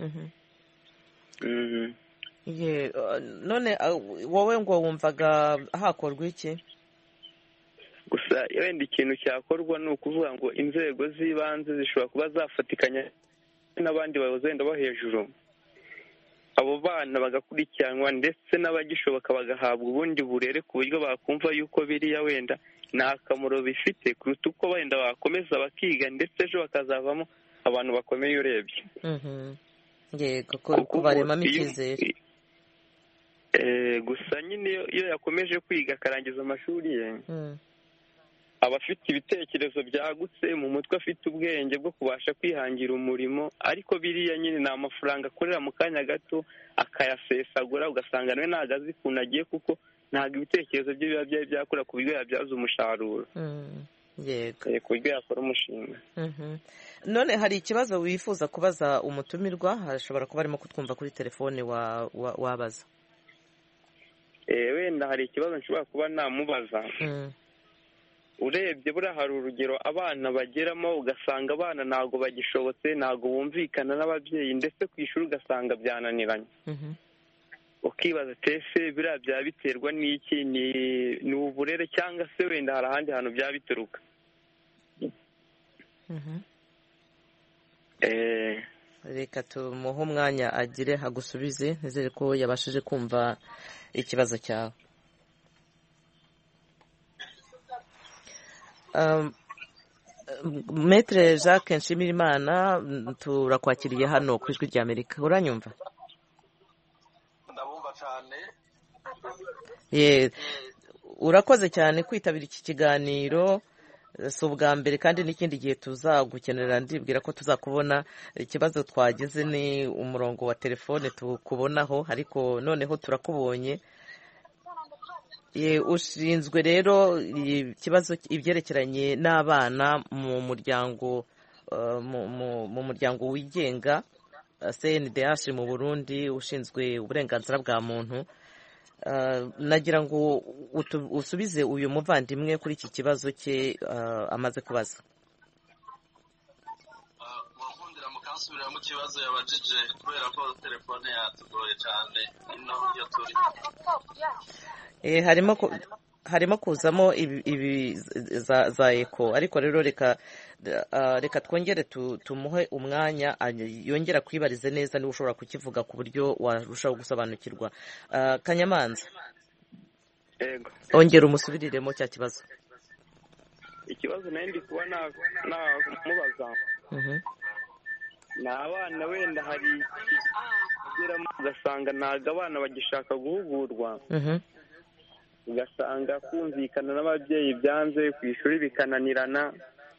none wowe ngo wumvaga hakorwa iki? Gusa wenda ikintu cyakorwa ni ukuvuga ngo inzego z'ibanze zishobora kuba zafatikanya n'abandi bayobozi wenda bo hejuru, abo bana bagakurikiranwa ndetse n'abagishoboka bagahabwa ubundi burere ku buryo bakumva yuko biriya wenda nta kamaro bifite kuruta uko wenda bakomeza bakiga ndetse ejo bakazavamo abantu bakomeye urebye. yego ko baremamo icyizere. Gusa nyine iyo yakomeje kwiga akarangiza amashuri ye aba afite ibitekerezo byagutse mu mutwe, afite ubwenge bwo kubasha kwihangira umurimo, ariko biriya nyine ni amafaranga akorera mu kanya gato akayasesagura ugasanga nawe ntabwo azi ukuntu agiye kuko ntabwo ibitekerezo bye biba byari byakora ku buryo yabyaza umusaruro ku buryo yakora umushinga. None hari ikibazo wifuza kubaza umutumirwa? hashobora kuba arimo kutwumva kuri telefone wabaza. Wenda hari ikibazo nshobora kuba namubaza. Urebye buriya hari urugero abana bageramo ugasanga abana ntabwo bagishobotse, ntabwo bumvikana n'ababyeyi ndetse ku ishuri ugasanga byananiranye. Ukibaza ese biriya byaba biterwa n'iki? Ni uburere cyangwa se wenda hari ahandi hantu byaba bituruka? reka tumuhe umwanya agire hagusubize. nizere ko yabashije kumva ikibazo cyawe. Maître Jacques Nshimirimana, turakwakiriye hano ku ijwi rya Amerika. uranyumva? ndabumva cyane. urakoze cyane kwitabira iki kiganiro. Si ubwa mbere kandi n'ikindi gihe tuzagukenera, ndibwira ko tuzakubona. Ikibazo twagize ni umurongo wa telefone tukubonaho, ariko noneho turakubonye. Ushinzwe rero ikibazo ibyerekeranye n'abana mu muryango mu muryango wigenga CNDH mu Burundi ushinzwe uburenganzira bwa muntu. Nagira ngo usubize uyu muvandimwe kuri iki kibazo cye amaze kubaza. Mukundira mukansubira mu kibazo yabajije kubera ko telefone yatugoye cyane ino iyo turi. harimo kuzamo ibi za eko, ariko rero reka twongere tumuhe umwanya yongera kwibarize neza niba ushobora kukivuga ku buryo warushaho gusobanukirwa. Kanyamanza, ongera umusubiriremo cya kibazo. Ikibazo nari ndi kuba namubaza ni abana wenda hari ikigeramo ugasanga ntabwo abana bagishaka guhugurwa, ugasanga kumvikana n'ababyeyi byanze, ku ishuri bikananirana.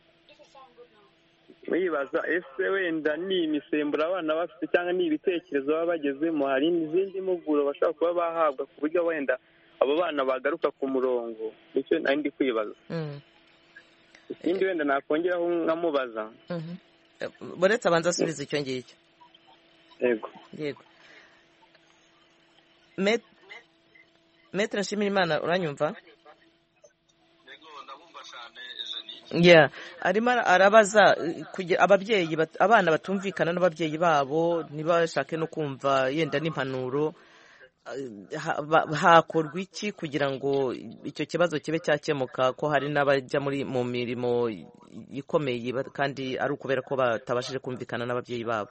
wibaza ese wenda ni imisemburo abana bafite cyangwa ni ibitekerezo baba bagezemo, hari n'izindi mpuguro bashobora kuba bahabwa ku buryo wenda abo bana bagaruka ku murongo. nicyo nari ndi kwibaza. ikindi wenda nakongeraho nkamubaza, buretse abanza asubiza icyo ngicyo. yego Maître Nshimirimana, uranyumva? arimo arabaza ababyeyi abana batumvikana n'ababyeyi babo ntibashake no kumva yenda n'impanuro. hakorwa iki kugira ngo icyo kibazo kibe cyakemuka, ko hari n'abajya mu mirimo ikomeye kandi ari ukubera ko batabashije kumvikana n'ababyeyi babo?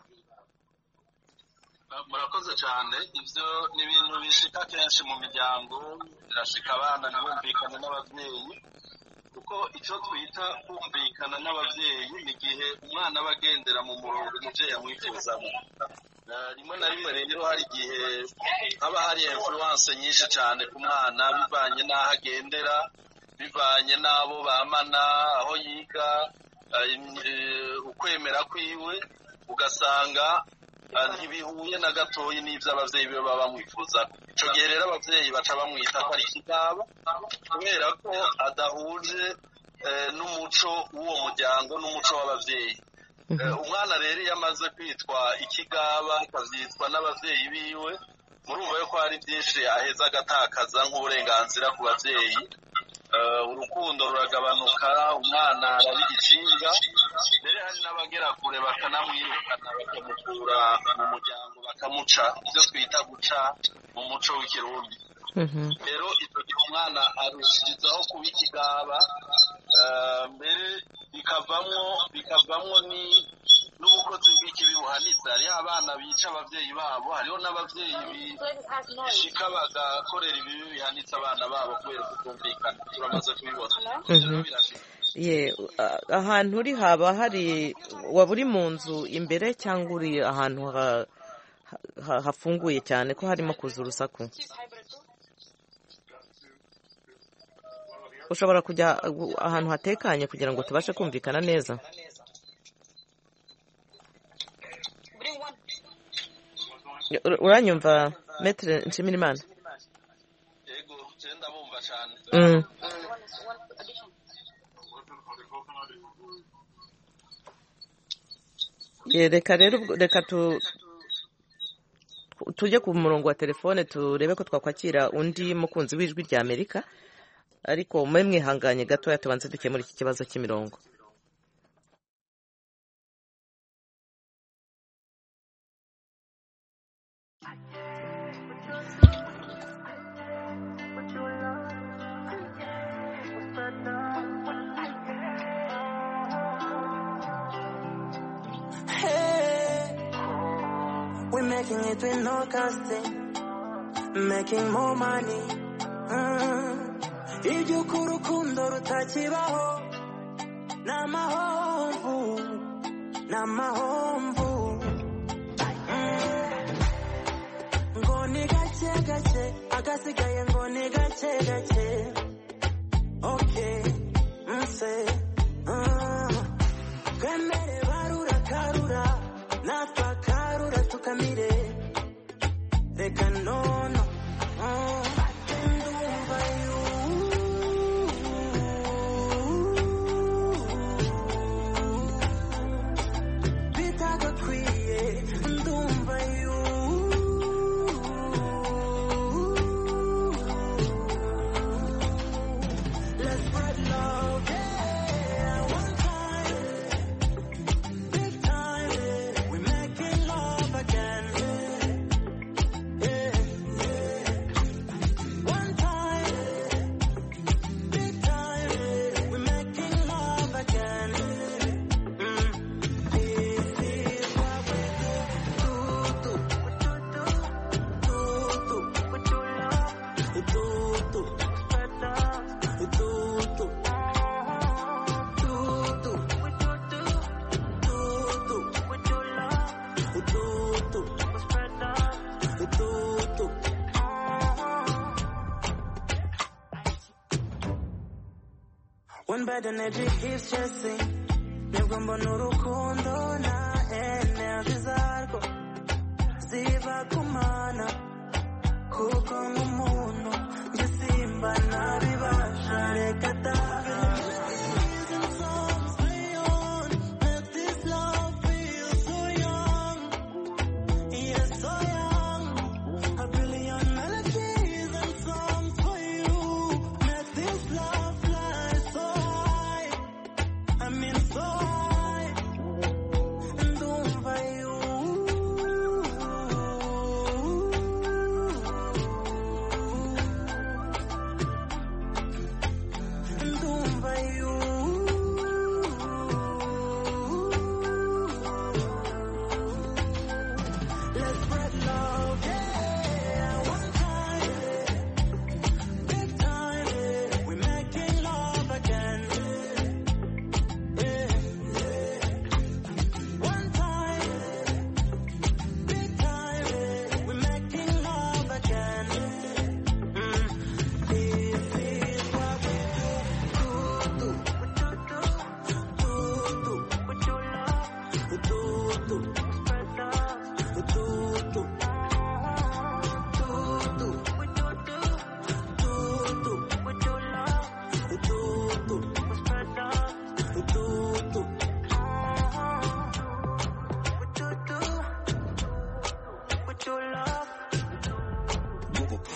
murakoze cyane. ibyo ni ibintu bishika kenshi mu miryango, birashika abana ntibumvikane n'ababyeyi kuko yuko icyo twita kumvikana n'ababyeyi ni igihe umwana aba agendera mu murongo umubyeyi amwifuzamo. Rimwe na rimwe rero hari igihe haba hari influence nyinshi cyane ku mwana bivanye n'aho agendera, bivanye n'abo bamana, aho yiga, ukwemera kwiwe, ugasanga ntibihuye na gatoya n'ibyo ababyeyi be baba bamwifuza. Icyo gihe rero ababyeyi baca bamwita ko ari ikigaba kubera ko adahuje n'umuco w'uwo muryango n'umuco w'ababyeyi. Umwana rero iyo amaze kwitwa ikigaba akabyitwa n'ababyeyi biwe, murumva yuko hari byinshi aheza agatakaza nk'uburenganzira ku babyeyi. Urukundo ruragabanuka, umwana araba igicinga, mbere hari n'abagera kure bakanamwirukana bakamukura mu muryango bakamuca, ibyo twita guca mu muco w'ikirundi. Rero icyo gihe umwana arushirizaho kuba ikigaba, mbere bikavamwo n'ubukozi bw'ikibi buhanitse. Hariho abana bica ababyeyi babo, hariho n'ababyeyi bishika bagakorera ibibi bihanitse abana babo kubera kutumvikana. Turamaze kubibona. Ahantu uri haba hari, waba uri mu nzu imbere cyangwa uri ahantu hafunguye cyane ko harimo kuza urusaku? Ushobora kujya ahantu hatekanye kugira ngo tubashe kumvikana neza. Uranyumva Maître Nshimirimana? Yego, cyenda bumva cyane. Reka tujye ku murongo wa telefone turebe ko twakwakira undi mukunzi w'ijwi rya Amerika, ariko mwe mwihanganye gatoya tubanze dukemura iki kibazo cy'imirongo. We're making it with no casting, making more money. Iby'uko urukundo rutakibaho n'amahomvu ngo ni gake gake, agasigaye ngo ni gake gake. Okay, mse twemere barura karura, natwe akarura tukamire, reka nono ndumva bitagakwiye, ndumva let's spread love, yeah, one time, big time, we're making love again, yeah, one time, big time, we're making love again. This is what we do, when bad energy keeps chasing, nibwo mbona urukundo na energy zarwo ziba kumana, kuko nk'umuntu njye simba nabibasha, reka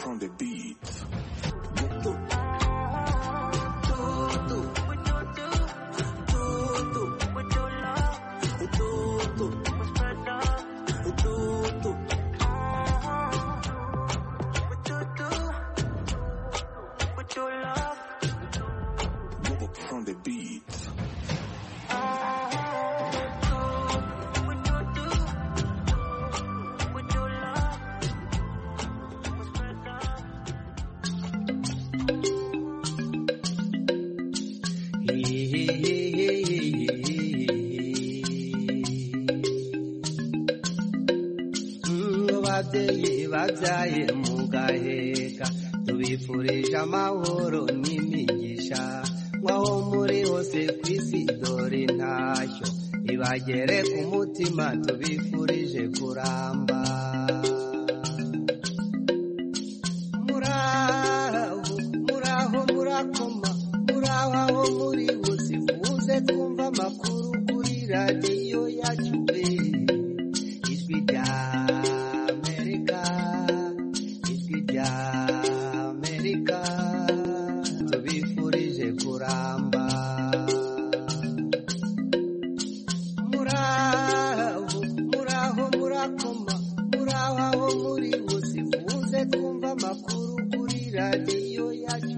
on the beat. On the beat. Ababyeyi babyaye mugaheka tubifurije amahoro n'imigisha mwaho muri hose ku isi dore intashyo ibagere ku mutima tubifurije kuramba muraho murakoma muraho aho muri hose muze twumva amakuru kuri radiyo yacu ijwi rya Amerika tubifurije kuramba muraho murakoma muraho aho muri hose muze twumva amakuru kuri radiyo yacu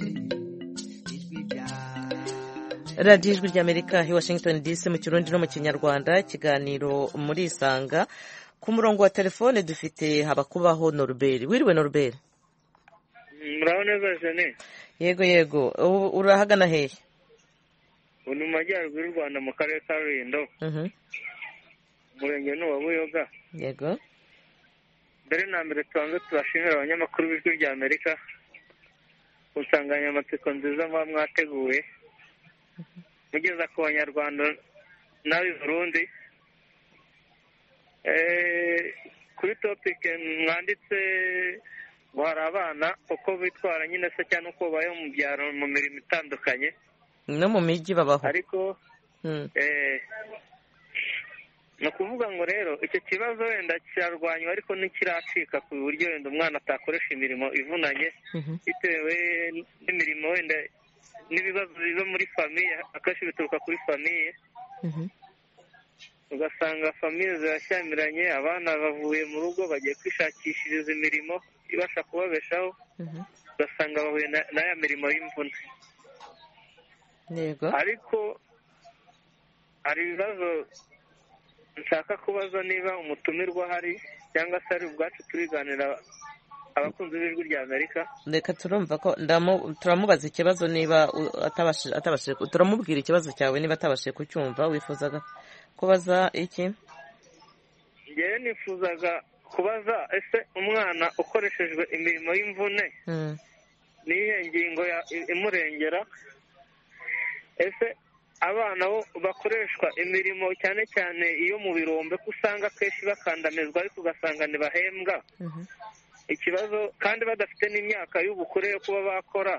radiyo ijwi ry'Amerika i Washington DC mu kirundi no mu kinyarwanda ikiganiro muri Isanga. Ku murongo wa telefone dufite Habakubaho Norbert. Wiriwe Norbert? Muraho neza Jane? Yego urahagana hehe? Uni mu majyaruguru y'u Rwanda mu karere ka Rulindo. Umurenge ni uwa Buyoga. Yego. Mbere na mbere tubanze tubashimira abanyamakuru b'ijwi rya Amerika ku nsanganyamatsiko nziza muba mwateguye mugeza ku banyarwanda n'ab'i Burundi. Kuri topike mwanditse ngo hari abana uko bitwara nyine se cyane uko babayeho mu byaro mu mirimo itandukanye no mu mijyi babaho, ariko ni ukuvuga ngo rero icyo kibazo wenda kirarwanywa ariko ntikiracika ku buryo wenda umwana atakoresha imirimo ivunanye bitewe n'imirimo wenda n'ibibazo biva muri famiye, akenshi bituruka kuri famiye. Ugasanga famiye zirashyamiranye, abana bavuye mu rugo bagiye kwishakishiriza imirimo ibasha kubabeshaho, ugasanga bahuye na ya mirimo y'imvune. Ariko hari ibibazo nshaka kubaza niba umutumirwa ahari cyangwa se ari ubwacu turiganira abakunzi b'ijwi rya Amerika. Reka turumva ko turamubaza ikibazo niba atabashije turamubwira ikibazo cyawe niba atabashije kucyumva. Wifuzaga kubaza iki? Ngewe nifuzaga kubaza ese umwana ukoreshejwe imirimo y'imvune niyo ngingo imurengera? Ese abana bo bakoreshwa imirimo cyane cyane iyo mu birombe ko usanga akenshi bakandamizwa ariko ugasanga ntibahembwa ikibazo kandi badafite n'imyaka y'ubukure yo kuba bakora,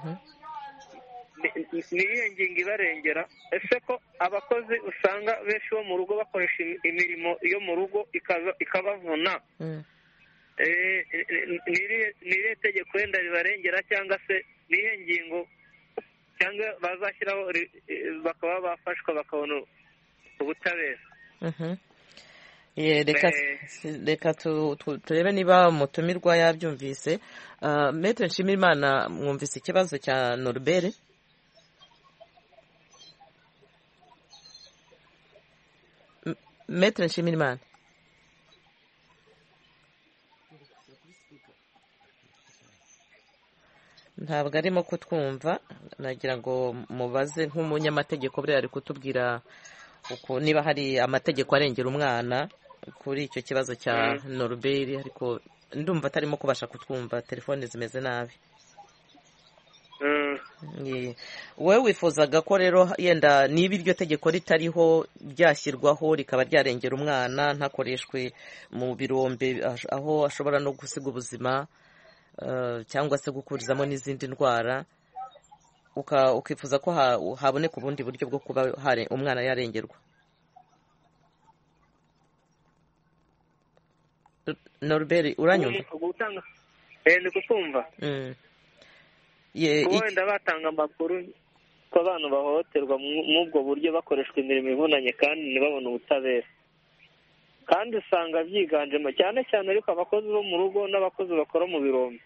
niyo ngingo ibarengera? Ese ko abakozi usanga benshi bo mu rugo bakoresha imirimo yo mu rugo ikabavuna, niyo tegeko wenda ribarengera cyangwa se niyo ngingo cyangwa bazashyiraho bakaba bafashwa bakabona ubutabera? Reka turebe niba umutumirwa yabyumvise. Maître Nshimirimana, mwumvise ikibazo cya Norbert? Maître Nshimirimana, ntabwo arimo kutwumva. Nagira ngo mubaze nk'umunyamategeko buriya ari kutubwira niba hari amategeko arengera umwana kuri icyo kibazo cya Norbert, ariko ndumva atarimo kubasha kutwumva, telefone zimeze nabi. Wowe wifuzaga ko rero yenda niba iryo tegeko ritariho ryashyirwaho rikaba ryarengera umwana ntakoreshwe mu birombe aho ashobora no gusiga ubuzima cyangwa se gukurizamo n'izindi ndwara, ukifuza ko haboneka ubundi buryo bwo kuba umwana yarengerwa. Norbert, uranyumva? ni kukumva wenda batanga amakuru ko abantu bahohoterwa mw'ubwo buryo bakoreshwa imirimo ivunanye kandi ntibabone ubutabera, kandi usanga byiganjemo cyane cyane ariko abakozi bo mu rugo n'abakozi bakora mu birombe,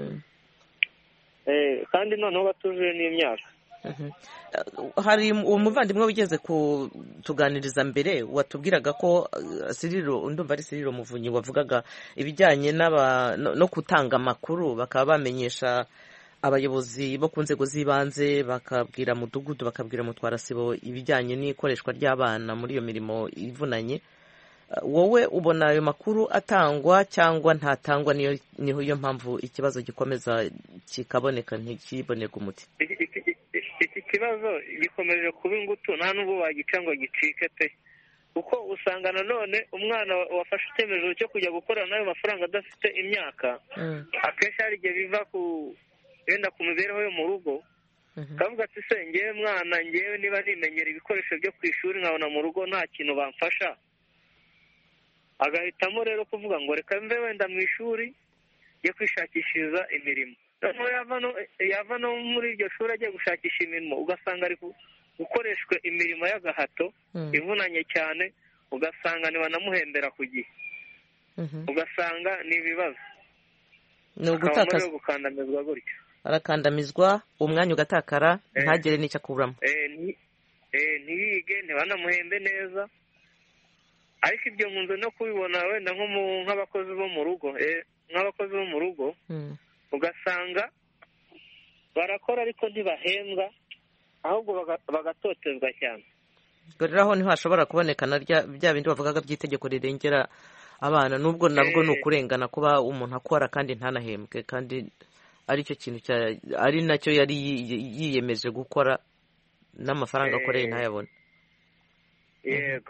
kandi noneho batujuje n'imyaka. hari umuvandimwe wigeze kutuganiriza mbere watubwiraga ko Siriro, ndumva ari Siriro Muvunyi, wavugaga ibijyanye no gutanga amakuru, bakaba bamenyesha abayobozi bo ku nzego z'ibanze, bakabwira mudugudu, bakabwira mutwarasibo ibijyanye n'ikoreshwa ry'abana muri iyo mirimo ivunanye. Wowe ubona ayo makuru atangwa cyangwa ntatangwa? Niyo mpamvu ikibazo gikomeza kikaboneka ntikiboneke umuti. Iki kibazo gikomeje kuba ingutu, nta n'ubwo wagica ngo gicike pe, kuko usanga nanone umwana wafashe icyemezo cyo kujya gukorana n'ayo mafaranga adafite imyaka, akenshi hari igihe biva wenda ku mibereho yo mu rugo, kavuga ati se ngewe mwana, ngewe niba nimenyera ibikoresho byo ku ishuri nkabona mu rugo nta kintu bamfasha, agahitamo rero kuvuga ngo reka mve wenda mu ishuri yo kwishakishiriza imirimo. noneho yava no muri iryo shuri agiye gushakisha imirimo, ugasanga ari gukoreshwa imirimo y'agahato ivunanye cyane, ugasanga ntibanamuhembera ku gihe, ugasanga ni ibibazo, akaba gukandamizwa gutyo, arakandamizwa, umwanya ugatakara, ntagire n'icyo akuramo, ntiyige, ntibanamuhembe neza. Ariko ibyo nkunze no kubibona wenda nk'abakozi bo mu rugo, ugasanga barakora ariko ntibahembwa, ahubwo bagatotezwa cyane. rero aho niho hashobora kuboneka na bya bindi bavugaga by'itegeko rirengera abana, nubwo nabwo ni ukurengana kuba umuntu akora kandi ntanahembwe, kandi ari cyo kintu ari nacyo yari yiyemeje gukora, n'amafaranga akoreye ntayabone. Yego.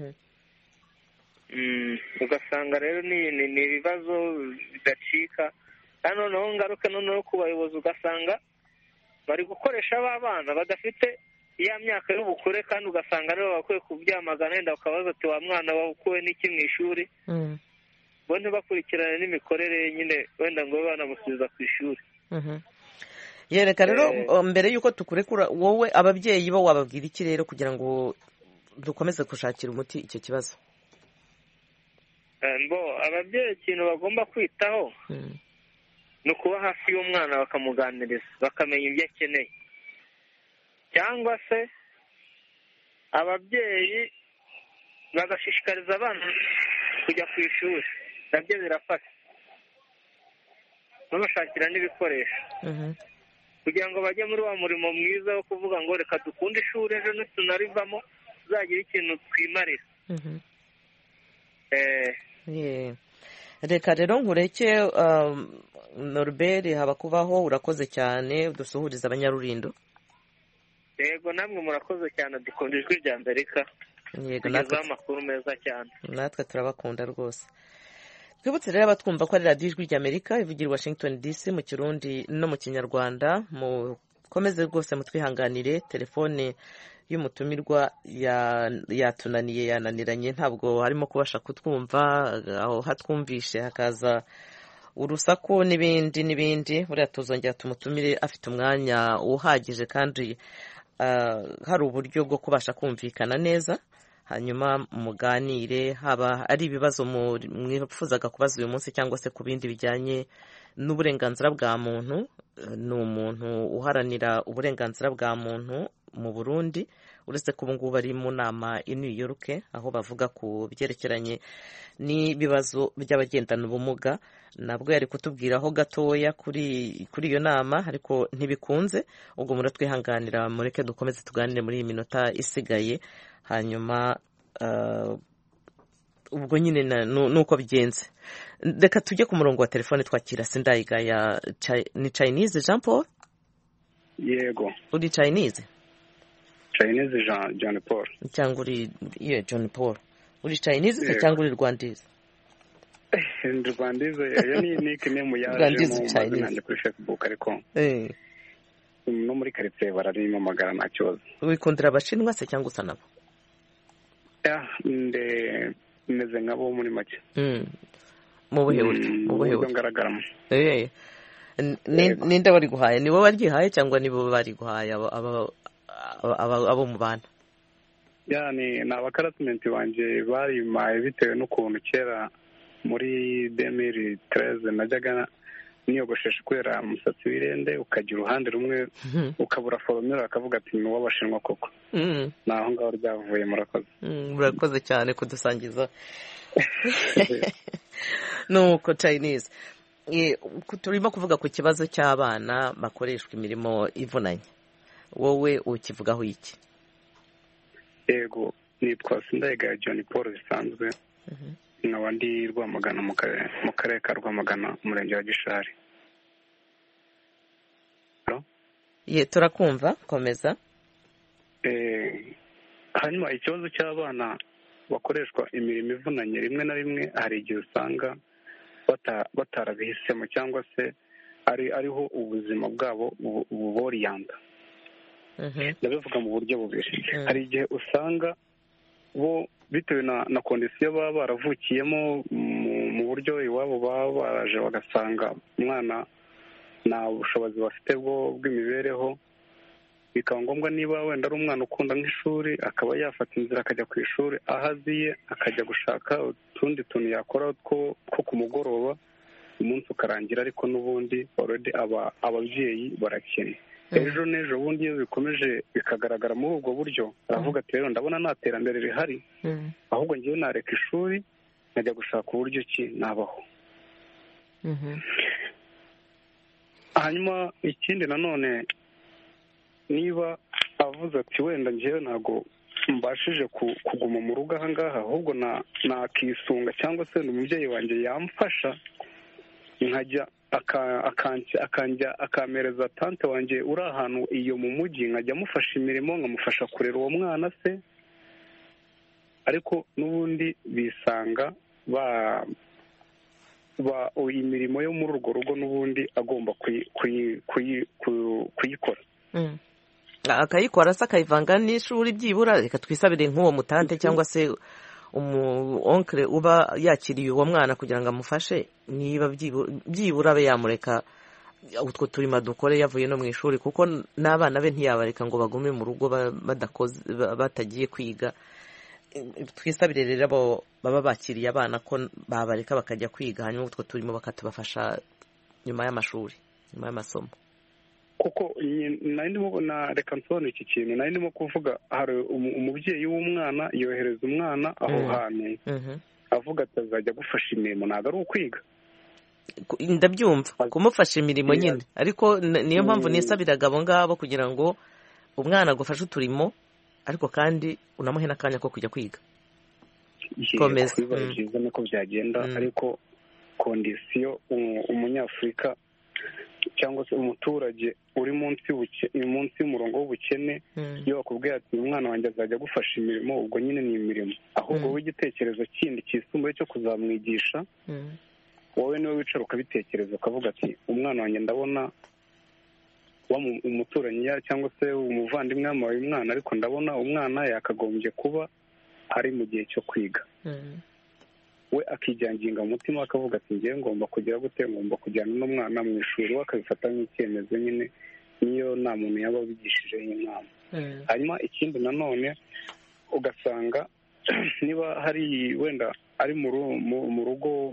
Ugasanga rero ni ibibazo bidacika, kandi noneho ngaruka noneho ku bayobozi, ugasanga bari gukoresha abana badafite iya myaka y'ubukure, kandi ugasanga rero bakwiye kubyamagana, wenda bakabaza ati wa mwana wakuwe n'iki mu ishuri, bo ntibakurikirane n'imikorere nyine, wenda ngo babe banamusubiza ku ishuri. Yereka rero mbere y'uko tukurekura, wowe ababyeyi bo wababwira iki rero kugira ngo dukomeze gushakira umuti icyo kibazo? Ababyeyi ikintu bagomba kwitaho ni ukuba hafi y'umwana bakamuganiriza, bakamenya ibyo akeneye, cyangwa se ababyeyi bagashishikariza abana kujya ku ishuri, nabyo birafasha, babashakira n'ibikoresho kugira ngo bajye muri wa murimo mwiza wo kuvuga ngo reka dukunde ishuri, ejo nitunarivamo tuzagira ikintu twimarira. Reka rero nkureke Norbert Habakubaho, urakoze cyane, dusuhuriza abanyarulindo. Yego, namwe murakoze cyane, dukunda ijwi rya Amerika, tugezaho amakuru meza cyane. Natwe turabakunda rwose. Twibutse rero abatwumva ko ari radiyo ijwi rya Amerika ivugira Washington DC mu Kirundi no mu Kinyarwanda. Mukomeze rwose mutwihanganire, telefone y'umutumirwa yatunaniye, yananiranye, ntabwo harimo kubasha kutwumva, aho hatwumvishe hakaza urusaku n'ibindi. Buriya tuzongera tumutumire afite umwanya uhagije kandi hari uburyo bwo kubasha kumvikana neza, hanyuma muganire, haba ari ibibazo mwifuzaga kubaza uyu munsi cyangwa se ku bindi bijyanye n'uburenganzira bwa muntu. Ni umuntu uharanira uburenganzira bwa muntu mu Burundi, uretse ko ubu ngubu bari mu nama i New York, aho bavuga ku byerekeranye n'ibibazo by'abagendana ubumuga. Nabwo yari kutubwiraho gatoya kuri iyo nama, ariko ntibikunze, ubwo muratwihanganira, mureke dukomeze tuganire muri iyi minota isigaye, hanyuma ubwo nyine nuko bigenze. Reka tujye ku murongo wa telefone twakira Sindayigaya. Ni Chinese Jean Paul? Yego. Uri Chinese? Chinese John Paul. Cyangwa uri John Paul. Uri Chinese cyangwa uri Rwandize? Rwandize, iyo ni nickname yaje mu mazina kuri Facebook, ariko no muri quartier bararimamagara nta kibazo. Wikundira abashinwa se cyangwa usa nabo? Meze nk'abo muri make. mu buhe buryo ngaragaramo. Ninde wari guhaye? Ni wowe waryihaye cyangwa ni bo bari guhaye abo mu bana? Yani ni abakarasimenti banjye barimaye bitewe n'ukuntu kera muri 2013 najyaga niyogoshesha kubera umusatsi w'irende ukagira uruhande rumwe ukabura foromera akavuga ati ni uw'abashinwa koko. Naho ngaho ryavuye. Murakoze cyane kudusangiza. Nuko Chinese turimo kuvuga ku kibazo cy'abana bakoreshwa imirimo ivunanye, wowe ukivugaho iki? Yego, nitwa Sindayigaya John Paul bisanzwe, nkaba ndi Rwamagana mu karere ka Rwamagana umurenge wa Gishari. Turakumva, komeza. Hanyuma ikibazo cy'abana bakoreshwa imirimo ivunanye rimwe na rimwe hari igihe usanga batarabihisemo cyangwa se ariho ubuzima bwabo buboriyanda. Ndabivuga mu buryo bubiri. Hari igihe usanga bo bitewe na kondisiyo baba baravukiyemo mu buryo iwabo baba baraje bagasanga umwana nta bushobozi bafite bw'imibereho, bikaba ngombwa niba wenda ari umwana ukunda nk'ishuri akaba yafata inzira akajya ku ishuri, aho aziye akajya gushaka utundi tuntu yakora two ku mugoroba, umunsi ukarangira ariko n'ubundi already ababyeyi barakennye. Ejo n'ejo bundi iyo bikomeje bikagaragara muri ubwo buryo aravuga ati rero ndabona nta terambere rihari, ahubwo ngewe nareka ishuri nkajya gushaka uburyo ki nabaho. Hanyuma ikindi nanone, niba avuze ati wenda ngewe ntabwo mbashije kuguma mu rugo aha ngaha, ahubwo nakisunga cyangwa se umubyeyi wanjye yamfasha nkajya akamereza tante wanjye uri ahantu iyo mu mujyi, nkajya amufasha imirimo, nkamufasha kurera uwo mwana se, ariko n'ubundi bisanga imirimo yo muri urwo rugo n'ubundi agomba kuyikora. Akayikora se akayivanga n'ishuri byibura. Reka twisabire nk'uwo mutante cyangwa se onkle uba yakiriye uwo mwana kugira ngo amufashe, niba byibura abe yamureka utwo turimo dukore yavuye no mu ishuri, kuko n'abana be ntiyabareka ngo bagume mu rugo batagiye kwiga. Twisabire rero abo baba bakiriye abana ko babareka bakajya kwiga, hanyuma utwo turimo bakatubafasha nyuma y'amashuri, nyuma y'amasomo. Kuko reka nsobanure iki kintu nari ndimo kuvuga. Hari umubyeyi w'umwana yohereza umwana aho hantu avuga ati azajya gufasha imirimo, ntabwo ari ukwiga. Ndabyumva, kumufasha imirimo nyine, ariko niyo mpamvu nisabiraga abo ngabo kugira ngo umwana agufashe uturimo ariko kandi unamuhe n'akanya ko kujya kwiga. Komeza. Byiza niko byagenda, ariko kondisiyo umunyafurika cyangwa se umuturage uri munsi y'umurongo w'ubukene, iyo bakubwiye ati umwana wanjye azajya gufasha imirimo, ubwo nyine ni imirimo, ahubwo w'igitekerezo kindi kisumbuye cyo kuzamwigisha, wowe niwe wicara ukabitekereza ukavuga ati umwana wanjye ndabona umuturanyi cyangwa se umuvandimwe yamuhaye umwana, ariko ndabona umwana yakagombye kuba ari mu gihe cyo kwiga. We akijyanginga mu mutima akavuga ati ngewe ngomba kugira gute, ngomba kujyana n'umwana mu ishuri, we akabifata nk'icyemezo nyine, niyo nta muntu yaba abigishijeho inama. Hanyuma ikindi nanone ugasanga niba hari wenda ari mu rugo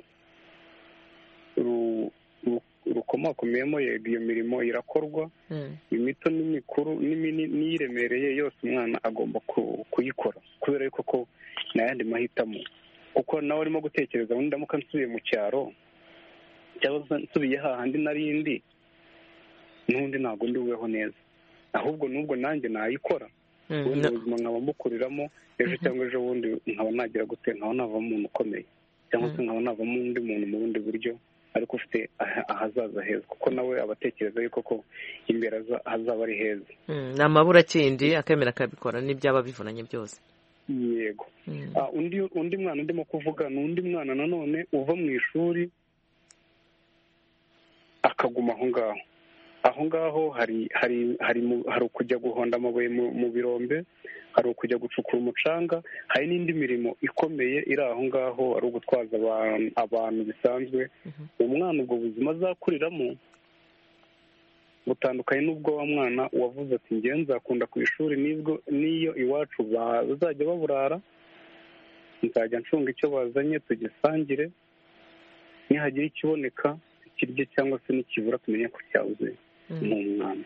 rukomakomeyemo, yego iyo mirimo irakorwa, imito n'imikuru n'iyiremereye yose umwana agomba kuyikora, kubera yuko ko nta yandi mahitamo. Kuko nawe arimo gutekereza ubundi ndamuka nsubiye mu cyaro cyangwa se nsubiye hahandi narindi, n'ubundi ntabwo ndi bubeho neza, ahubwo n'ubwo nanjye nayikora, ubundi ubuzima nkaba mukuriramo, ejo cyangwa ejo bundi nkaba nagira gute, nkaba navamo umuntu ukomeye, cyangwa se nkaba navamo undi muntu mu bundi buryo, ariko ufite ahazaza heza, kuko nawe abatekereza yuko ko imbere hazaba ari heza. Ni amabura kindi akemera akabikora n'ibyaba bivunanye byose. Yego. Undi mwana ndimo kuvuga ni undi mwana nanone uva mu ishuri akaguma aho ngaho, aho ngaho hari ukujya guhonda amabuye mu birombe, hari ukujya gucukura umucanga, hari n'indi mirimo ikomeye iri aho ngaho, ari ugutwaza abantu bisanzwe. Umwana ubwo buzima azakuriramo butandukanye n'ubwo wa mwana wavuze ati ngewe nzakunda ku ishuri, n'iyo iwacu bazajya baburara nzajya ncunga icyo bazanye tugisangire, nihagira ikiboneka kirye cyangwa se nikibura tumenye ko cyabuze mu mwana.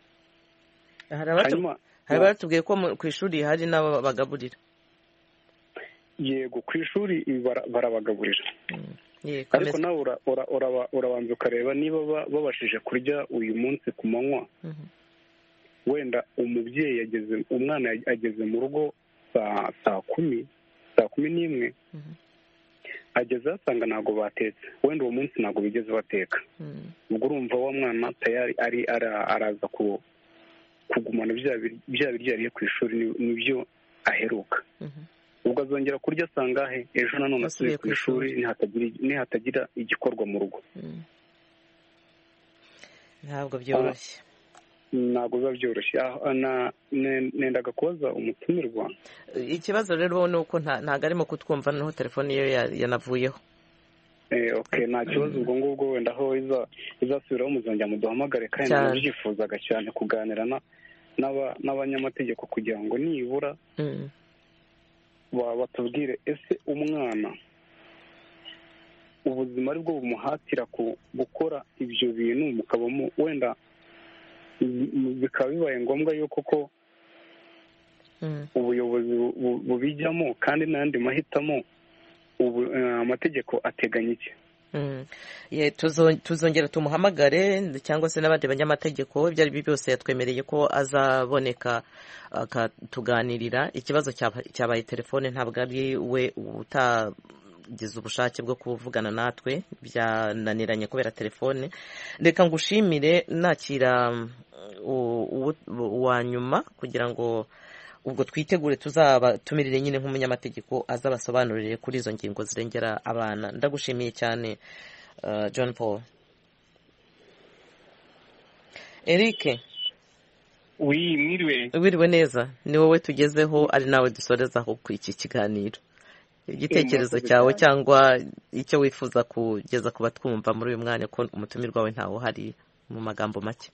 hari batubwiye ko ku ishuri hari n'abo bagaburira. Yego, ku ishuri barabagaburira, ariko nawe urabanza ukareba niba babashije kurya uyu munsi ku manywa. Wenda umubyeyi umwana ageze mu rugo saa kumi n'imwe, ageze asanga ntabwo batetse, wenda uwo munsi ntabwo bigeze bateka. ubwo urumva wa mwana tayari araza kugumana bya biryo yariye ku ishuri nibyo aheruka. ubwo azongera kurya asanga he ejo nanone asubiye ku ishuri nihatagira igikorwa mu rugo. ntabwo byoroshye, ntabwo biba byoroshye. nendaga kubaza umutumirwa ikibazo rero ni uko ntabwo arimo kutwumva, noneho telefone ye yanavuyeho. nta kibazo, ubwo ngubwo wenda aho izasubiraho muzongera muduhamagare, kandi nabyifuzaga cyane kuganira n'abanyamategeko kugira ngo nibura batubwire ese umwana ubuzima ari bwo bumuhatira gukora ibyo bintu, mukabamo wenda bikaba bibaye ngombwa yuko ko ubuyobozi bubijyamo, kandi n'ayandi mahitamo amategeko ateganya iki. tuzongera tumuhamagare cyangwa se n'abandi banyamategeko, ibyo ari byo byose yatwemereye ko azaboneka akatuganirira. ikibazo cyabaye telefone, ntabwo ari we utagize ubushake bwo kuvugana natwe, byananiranye kubera telefone. reka ngushimire, nakira uwa nyuma kugira ngo ubwo twitegure tuzabatumirire nyine nk'umunyamategeko azabasobanurire kuri izo ngingo zirengera abana. ndagushimiye cyane John Paul. Eric, wiriwe neza, ni wowe tugezeho, ari nawe dusorezaho ku iki kiganiro. igitekerezo cyawe cyangwa icyo wifuza kugeza ku batwumva muri uyu mwanya, ko umutumirwa wawe ntawe uhari, mu magambo make.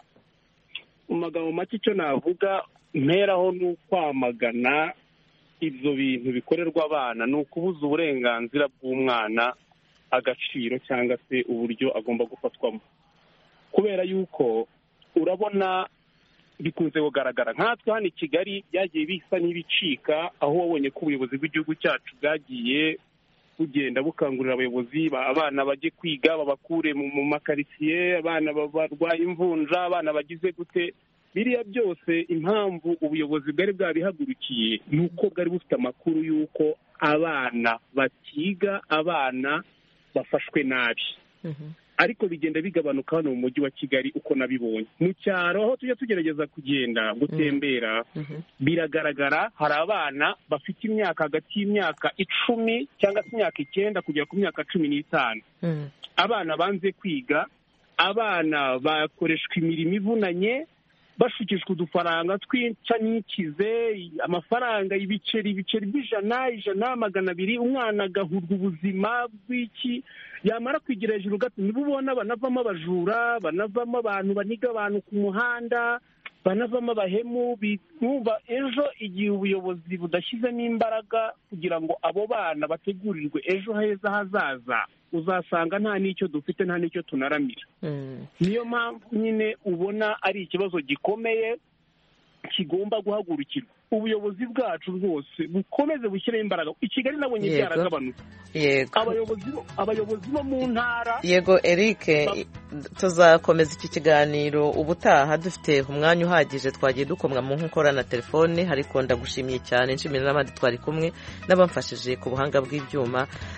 mu magambo make icyo navuga mperaho ni ukwamagana ibyo bintu bikorerwa abana, ni ukubuza uburenganzira bw'umwana agaciro cyangwa se uburyo agomba gufatwamo, kubera yuko urabona bikunze kugaragara nkatwe hano i Kigali byagiye bisa n'ibicika, aho wabonye ko ubuyobozi bw'igihugu cyacu bwagiye bugenda bukangurira abayobozi abana bajye kwiga, babakure mu makaritsiye, abana barwaye imvunja, abana bagize gute. biriya byose impamvu ubuyobozi bwari bwabihagurukiye ni uko bwari bufite amakuru y'uko abana batiga, abana bafashwe nabi. ariko bigenda bigabanuka hano mu mujyi wa Kigali uko nabibonye. mu cyaro aho tujya tugerageza kugenda gutembera, biragaragara hari abana bafite imyaka hagati y'imyaka 10 cyangwa se imyaka 9 kugera ku myaka 15. abana banze kwiga, abana bakoreshwa imirimo ivunanye, bashukishwa udufaranga twinca n'ikize, amafaranga ibiceri by'ijana, 200, umwana agahurwa ubuzima bw'iki, yamara kwigira hejuru gato nibo ubona banavamo abajura, banavamo abantu baniga abantu ku muhanda, banavamo abahemu. bumva ejo igihe ubuyobozi budashyizemo imbaraga kugira ngo abo bana bategurirwe ejo heza hazaza, uzasanga nta n'icyo dufite, nta n'icyo tunaramira. niyo mpamvu nyine ubona ari ikibazo gikomeye kigomba guhagurukirwa. ubuyobozi bwacu rwose bukomeze bushyireho imbaraga. i Kigali nabonye byaragabanutse, abayobozi bo mu ntara. Yego Eric, tuzakomeza iki kiganiro ubutaha dufite umwanya uhagije. twagiye dukomwa mu nkokora na telefone, ariko ndagushimiye cyane, nshimira n'abandi twari kumwe n'abamfashije ku buhanga bw'ibyuma.